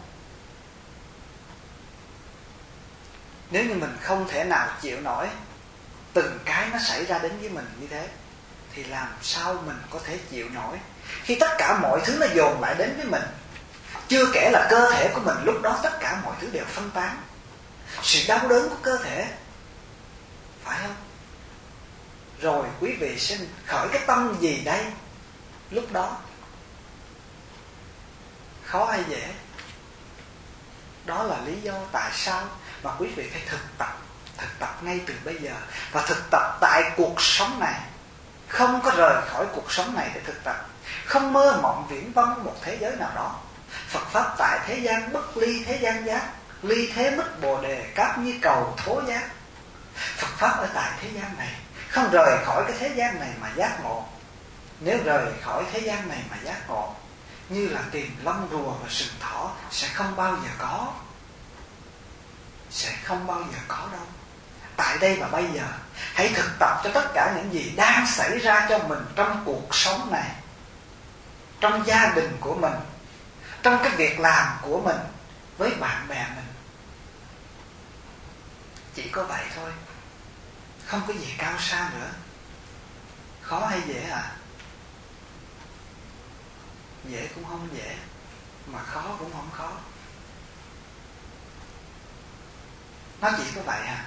Nếu như mình không thể nào chịu nổi từng cái nó xảy ra đến với mình như thế, thì làm sao mình có thể chịu nổi khi tất cả mọi thứ nó dồn lại đến với mình? Chưa kể là cơ thể của mình lúc đó tất cả mọi thứ đều phân tán. Sự đau đớn của cơ thể, phải không? Rồi quý vị sẽ khởi cái tâm gì đây? Lúc đó khó hay dễ? Đó là lý do tại sao mà quý vị phải thực tập. Thực tập ngay từ bây giờ. Và thực tập tại cuộc sống này. Không có rời khỏi cuộc sống này để thực tập. Không mơ mộng viễn vông một thế giới nào đó. Phật Pháp tại thế gian bất ly thế gian giác. Ly thế mất bồ đề cáp như cầu thố giác. Phật Pháp ở tại thế gian này. Không rời khỏi cái thế gian này mà giác ngộ. Nếu rời khỏi thế gian này mà giác ngộ, như là tìm lông rùa và sừng thỏ, sẽ không bao giờ có. Sẽ không bao giờ có đâu. Tại đây và bây giờ, hãy thực tập cho tất cả những gì đang xảy ra cho mình trong cuộc sống này, trong gia đình của mình, trong cái việc làm của mình, với bạn bè mình. Chỉ có vậy thôi. Không có gì cao xa nữa. Khó hay dễ à? Dễ cũng không dễ, mà khó cũng không khó. Nó chỉ có vậy à.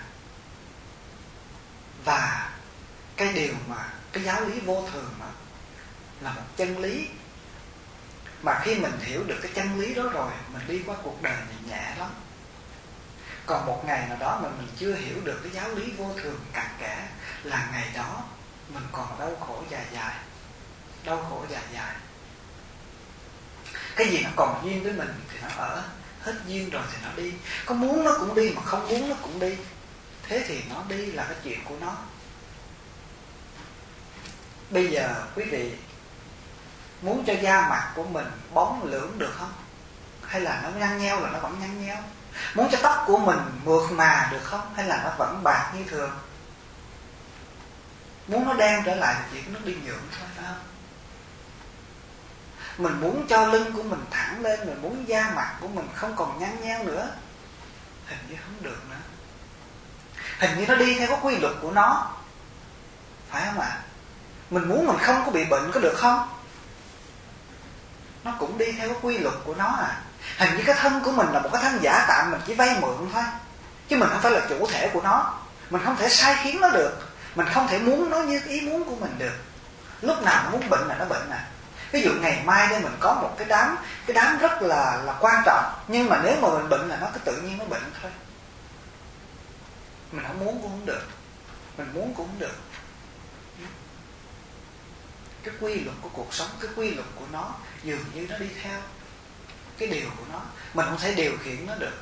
Và cái điều mà cái giáo lý vô thường mà là một chân lý, mà khi mình hiểu được cái chân lý đó rồi, mình đi qua cuộc đời này nhẹ lắm. Còn một ngày nào đó mà mình chưa hiểu được cái giáo lý vô thường cặn kẽ, là ngày đó mình còn đau khổ dài dài. Đau khổ dài dài. Cái gì nó còn duyên với mình thì nó ở, hết duyên rồi thì nó đi. Có muốn nó cũng đi, mà không muốn nó cũng đi. Thế thì nó đi là cái chuyện của nó. Bây giờ quý vị muốn cho da mặt của mình bóng lưỡng được không? Hay là nó nhăn nheo là nó vẫn nhăn nheo? Muốn cho tóc của mình mượt mà được không? Hay là nó vẫn bạc như thường? Muốn nó đen trở lại thì chỉ có nó đi nhuộm thôi, phải không? Mình muốn cho lưng của mình thẳng lên, mình muốn da mặt của mình không còn nhăn nheo nữa, hình như không được nữa. Hình như nó đi theo cái quy luật của nó, phải không ạ? Mình muốn mình không có bị bệnh có được không? Nó cũng đi theo cái quy luật của nó à. Hình như cái thân của mình là một cái thân giả tạm, mình chỉ vay mượn thôi, chứ mình không phải là chủ thể của nó. Mình không thể sai khiến nó được. Mình không thể muốn nó như ý muốn của mình được. Lúc nào nó muốn bệnh là nó bệnh à. Ví dụ ngày mai đây mình có một cái đám Cái đám rất là là quan trọng, nhưng mà nếu mà mình bệnh là nó cứ tự nhiên nó bệnh thôi. Mình không muốn cũng không được, mình muốn cũng không được. Cái quy luật của cuộc sống, cái quy luật của nó dường như nó đi theo cái điều của nó. Mình không thể điều khiển nó được.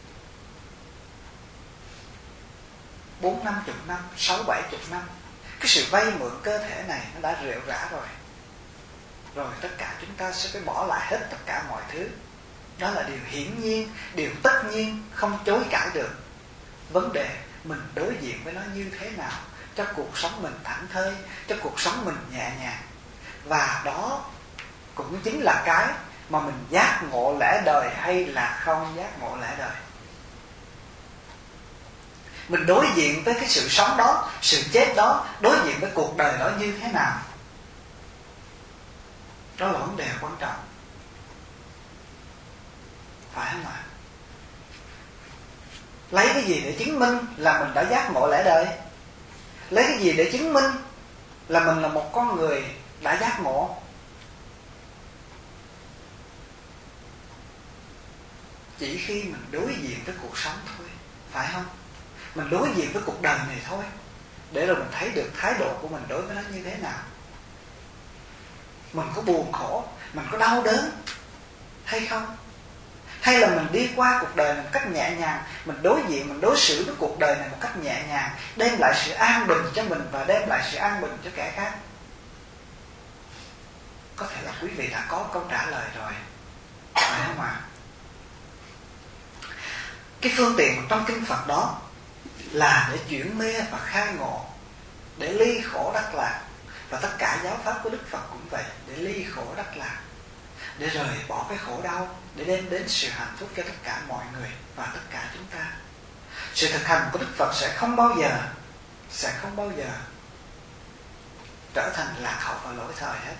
Bốn năm chục năm, sáu bảy chục năm, cái sự vay mượn cơ thể này nó đã rệu rã rồi. Rồi tất cả chúng ta sẽ phải bỏ lại hết tất cả mọi thứ. Đó là điều hiển nhiên, điều tất nhiên, không chối cãi được. Vấn đề mình đối diện với nó như thế nào, cho cuộc sống mình thảnh thơi, cho cuộc sống mình nhẹ nhàng. Và đó cũng chính là cái mà mình giác ngộ lẽ đời hay là không giác ngộ lẽ đời. Mình đối diện với cái sự sống đó, sự chết đó, đối diện với cuộc đời đó như thế nào? Đó là vấn đề quan trọng, phải không ạ? Lấy cái gì để chứng minh là mình đã giác ngộ lẽ đời? Lấy cái gì để chứng minh là mình là một con người đã giác ngộ? Chỉ khi mình đối diện với cuộc sống thôi, phải không? Mình đối diện với cuộc đời này thôi, để rồi mình thấy được thái độ của mình đối với nó như thế nào. Mình có buồn khổ, mình có đau đớn hay không? Hay là mình đi qua cuộc đời này một cách nhẹ nhàng, mình đối diện, mình đối xử với cuộc đời này một cách nhẹ nhàng, đem lại sự an bình cho mình và đem lại sự an bình cho kẻ khác? Có thể là quý vị đã có câu trả lời rồi, phải không ạ? Cái phương tiện trong kinh Phật đó là để chuyển mê và khai ngộ, để ly khổ đắc lạc. Và tất cả giáo pháp của Đức Phật cũng vậy, để ly khổ đắc lạc, để rời bỏ cái khổ đau, để đem đến sự hạnh phúc cho tất cả mọi người và tất cả chúng ta. Sự thực hành của Đức Phật sẽ không bao giờ sẽ không bao giờ trở thành lạc hậu và lỗi thời hết.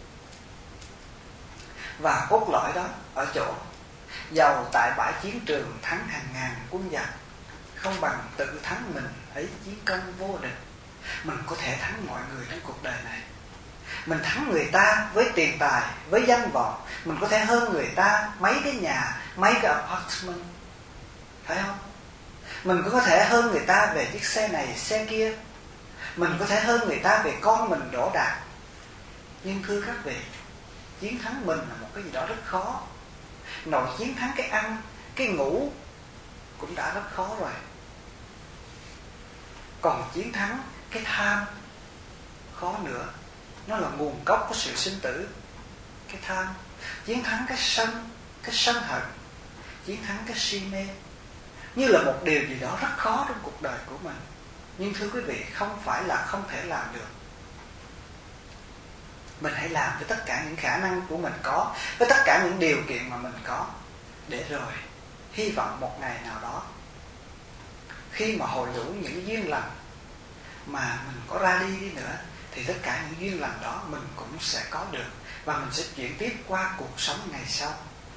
Và cốt lõi đó ở chỗ dầu tại bãi chiến trường thắng hàng ngàn quân giặc, không bằng tự thắng mình ấy chiến công vô địch. Mình có thể thắng mọi người trong cuộc đời này. Mình thắng người ta với tiền tài, với danh vọng. Mình có thể hơn người ta mấy cái nhà, mấy cái apartment, phải không? Mình cũng có thể hơn người ta về chiếc xe này, xe kia. Mình có thể hơn người ta về con mình đỗ đạt. Nhưng thưa các vị, chiến thắng mình là một cái gì đó rất khó. Nội chiến thắng cái ăn, cái ngủ cũng đã rất khó rồi. Còn chiến thắng cái tham khó nữa. Nó là nguồn gốc của sự sinh tử. Cái tham. Chiến thắng cái sân, cái sân hận, chiến thắng cái si mê, như là một điều gì đó rất khó trong cuộc đời của mình. Nhưng thưa quý vị, không phải là không thể làm được. Mình hãy làm với tất cả những khả năng của mình có, với tất cả những điều kiện mà mình có, để rồi hy vọng một ngày nào đó, khi mà hội đủ những duyên lành mà mình có ra đi đi nữa, thì tất cả những duyên lành đó mình cũng sẽ có được, và mình sẽ chuyển tiếp qua cuộc sống ngày sau.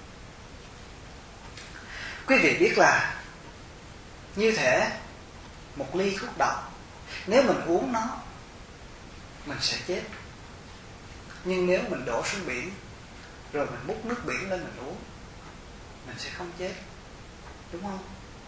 Quý vị biết là như thể một ly thuốc độc, nếu mình uống nó, mình sẽ chết. Nhưng nếu mình đổ xuống biển, rồi mình múc nước biển lên mình uống, mình sẽ không chết. Đúng không?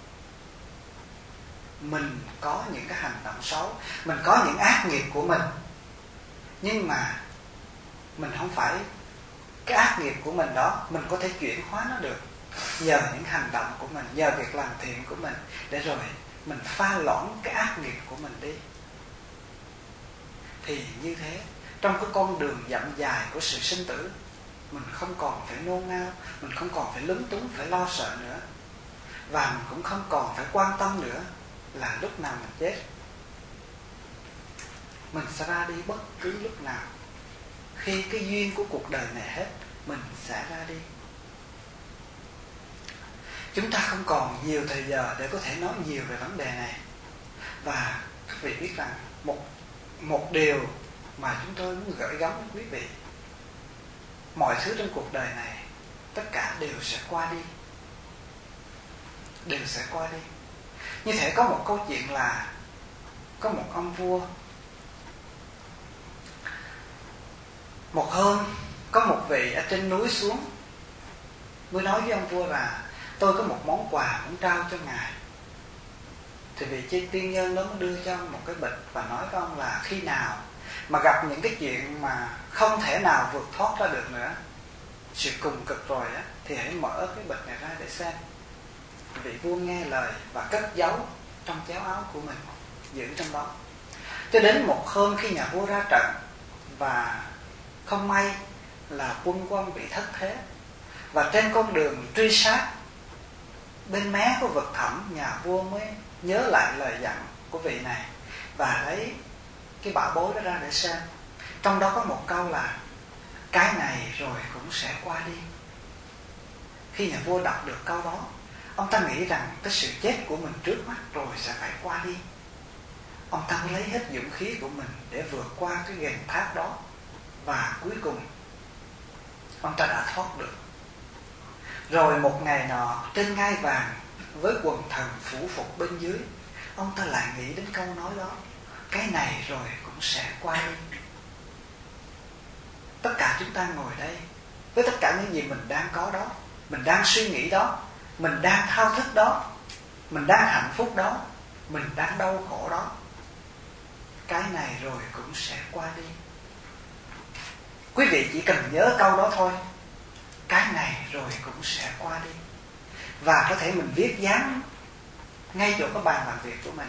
Mình có những cái hành động xấu, mình có những ác nghiệp của mình, nhưng mà mình không phải cái ác nghiệp của mình đó mình có thể chuyển hóa nó được nhờ những hành động của mình, nhờ việc làm thiện của mình, để rồi mình pha loãng cái ác nghiệp của mình đi. Thì như thế, trong cái con đường dặm dài của sự sinh tử, mình không còn phải nôn nao, mình không còn phải lúng túng, phải lo sợ nữa, và mình cũng không còn phải quan tâm nữa là lúc nào mình chết. Mình sẽ ra đi bất cứ lúc nào. Khi cái duyên của cuộc đời này hết, mình sẽ ra đi. Chúng ta không còn nhiều thời giờ để có thể nói nhiều về vấn đề này. Và các vị biết rằng một, một điều mà chúng tôi muốn gửi gắm với quý vị, mọi thứ trong cuộc đời này tất cả đều sẽ qua đi. Đều sẽ qua đi. Như thể có một câu chuyện là có một ông vua. Một hôm có một vị ở trên núi xuống, mới nói với ông vua là tôi có một món quà muốn trao cho ngài. Thì vị chi tiên nhân đó mới đưa cho ông một cái bịch và nói với ông là khi nào mà gặp những cái chuyện mà không thể nào vượt thoát ra được nữa, sự cùng cực rồi á, thì hãy mở cái bịch này ra để xem. Vị vua nghe lời và cất giấu trong chéo áo của mình, giữ trong đó. Cho đến một hôm khi nhà vua ra trận, và không may là quân của ông bị thất thế, và trên con đường truy sát bên mé của vực thẳm, nhà vua mới nhớ lại lời dặn của vị này và lấy cái bảo bối đó ra để xem. Trong đó có một câu là cái này rồi cũng sẽ qua đi. Khi nhà vua đọc được câu đó, ông ta nghĩ rằng cái sự chết của mình trước mắt rồi sẽ phải qua đi. Ông ta lấy hết dũng khí của mình để vượt qua cái gành thác đó, và cuối cùng ông ta đã thoát được. Rồi một ngày nọ, trên ngai vàng với quần thần phủ phục bên dưới, ông ta lại nghĩ đến câu nói đó, cái này rồi cũng sẽ qua đi. Tất cả chúng ta ngồi đây, với tất cả những gì mình đang có đó, mình đang suy nghĩ đó, mình đang thao thức đó, mình đang hạnh phúc đó, mình đang đau khổ đó, cái này rồi cũng sẽ qua đi. Quý vị chỉ cần nhớ câu đó thôi, cái này rồi cũng sẽ qua đi. Và có thể mình viết dán ngay chỗ cái bàn làm việc của mình,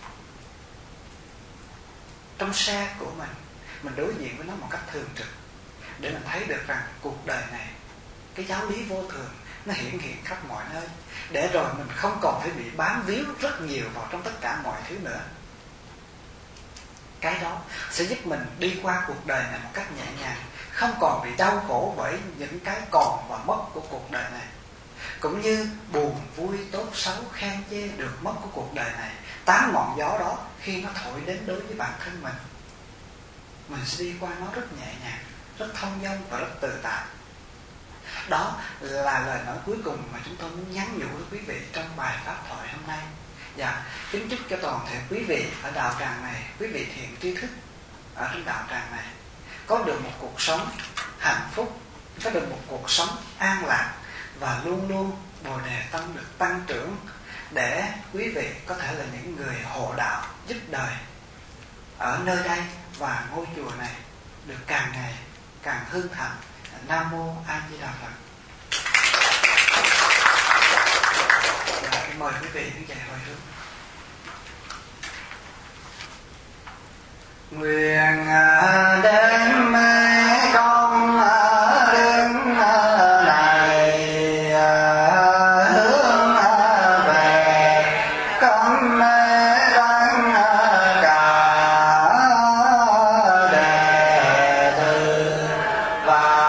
trong xe của mình, mình đối diện với nó một cách thường trực, để mình thấy được rằng cuộc đời này, cái giáo lý vô thường nó hiển hiện khắp mọi nơi, để rồi mình không còn phải bị bám víu rất nhiều vào trong tất cả mọi thứ nữa. Cái đó sẽ giúp mình đi qua cuộc đời này một cách nhẹ nhàng, không còn bị đau khổ bởi những cái còn và mất của cuộc đời này, cũng như buồn vui tốt xấu khen chê được mất của cuộc đời này. Tám ngọn gió đó khi nó thổi đến đối với bản thân mình, mình sẽ đi qua nó rất nhẹ nhàng, rất thông dong và rất tự tại. Đó là lời nói cuối cùng mà chúng tôi muốn nhắn nhủ với quý vị trong bài pháp thoại hôm nay. Dạ, kính chúc cho toàn thể quý vị ở đạo tràng này, quý vị thiện tri thức ở trên đạo tràng này, có được một cuộc sống hạnh phúc, có được một cuộc sống an lạc, và luôn luôn bồ đề tâm được tăng trưởng, để quý vị có thể là những người hộ đạo giúp đời ở nơi đây, và ngôi chùa này được càng ngày càng hưng thịnh. Nam mô A Di Đà Phật. Dạ, mời quý vị đứng dậy hồi hướng. Nguyện đến con đứng này hướng về con tăng cả đệ tử và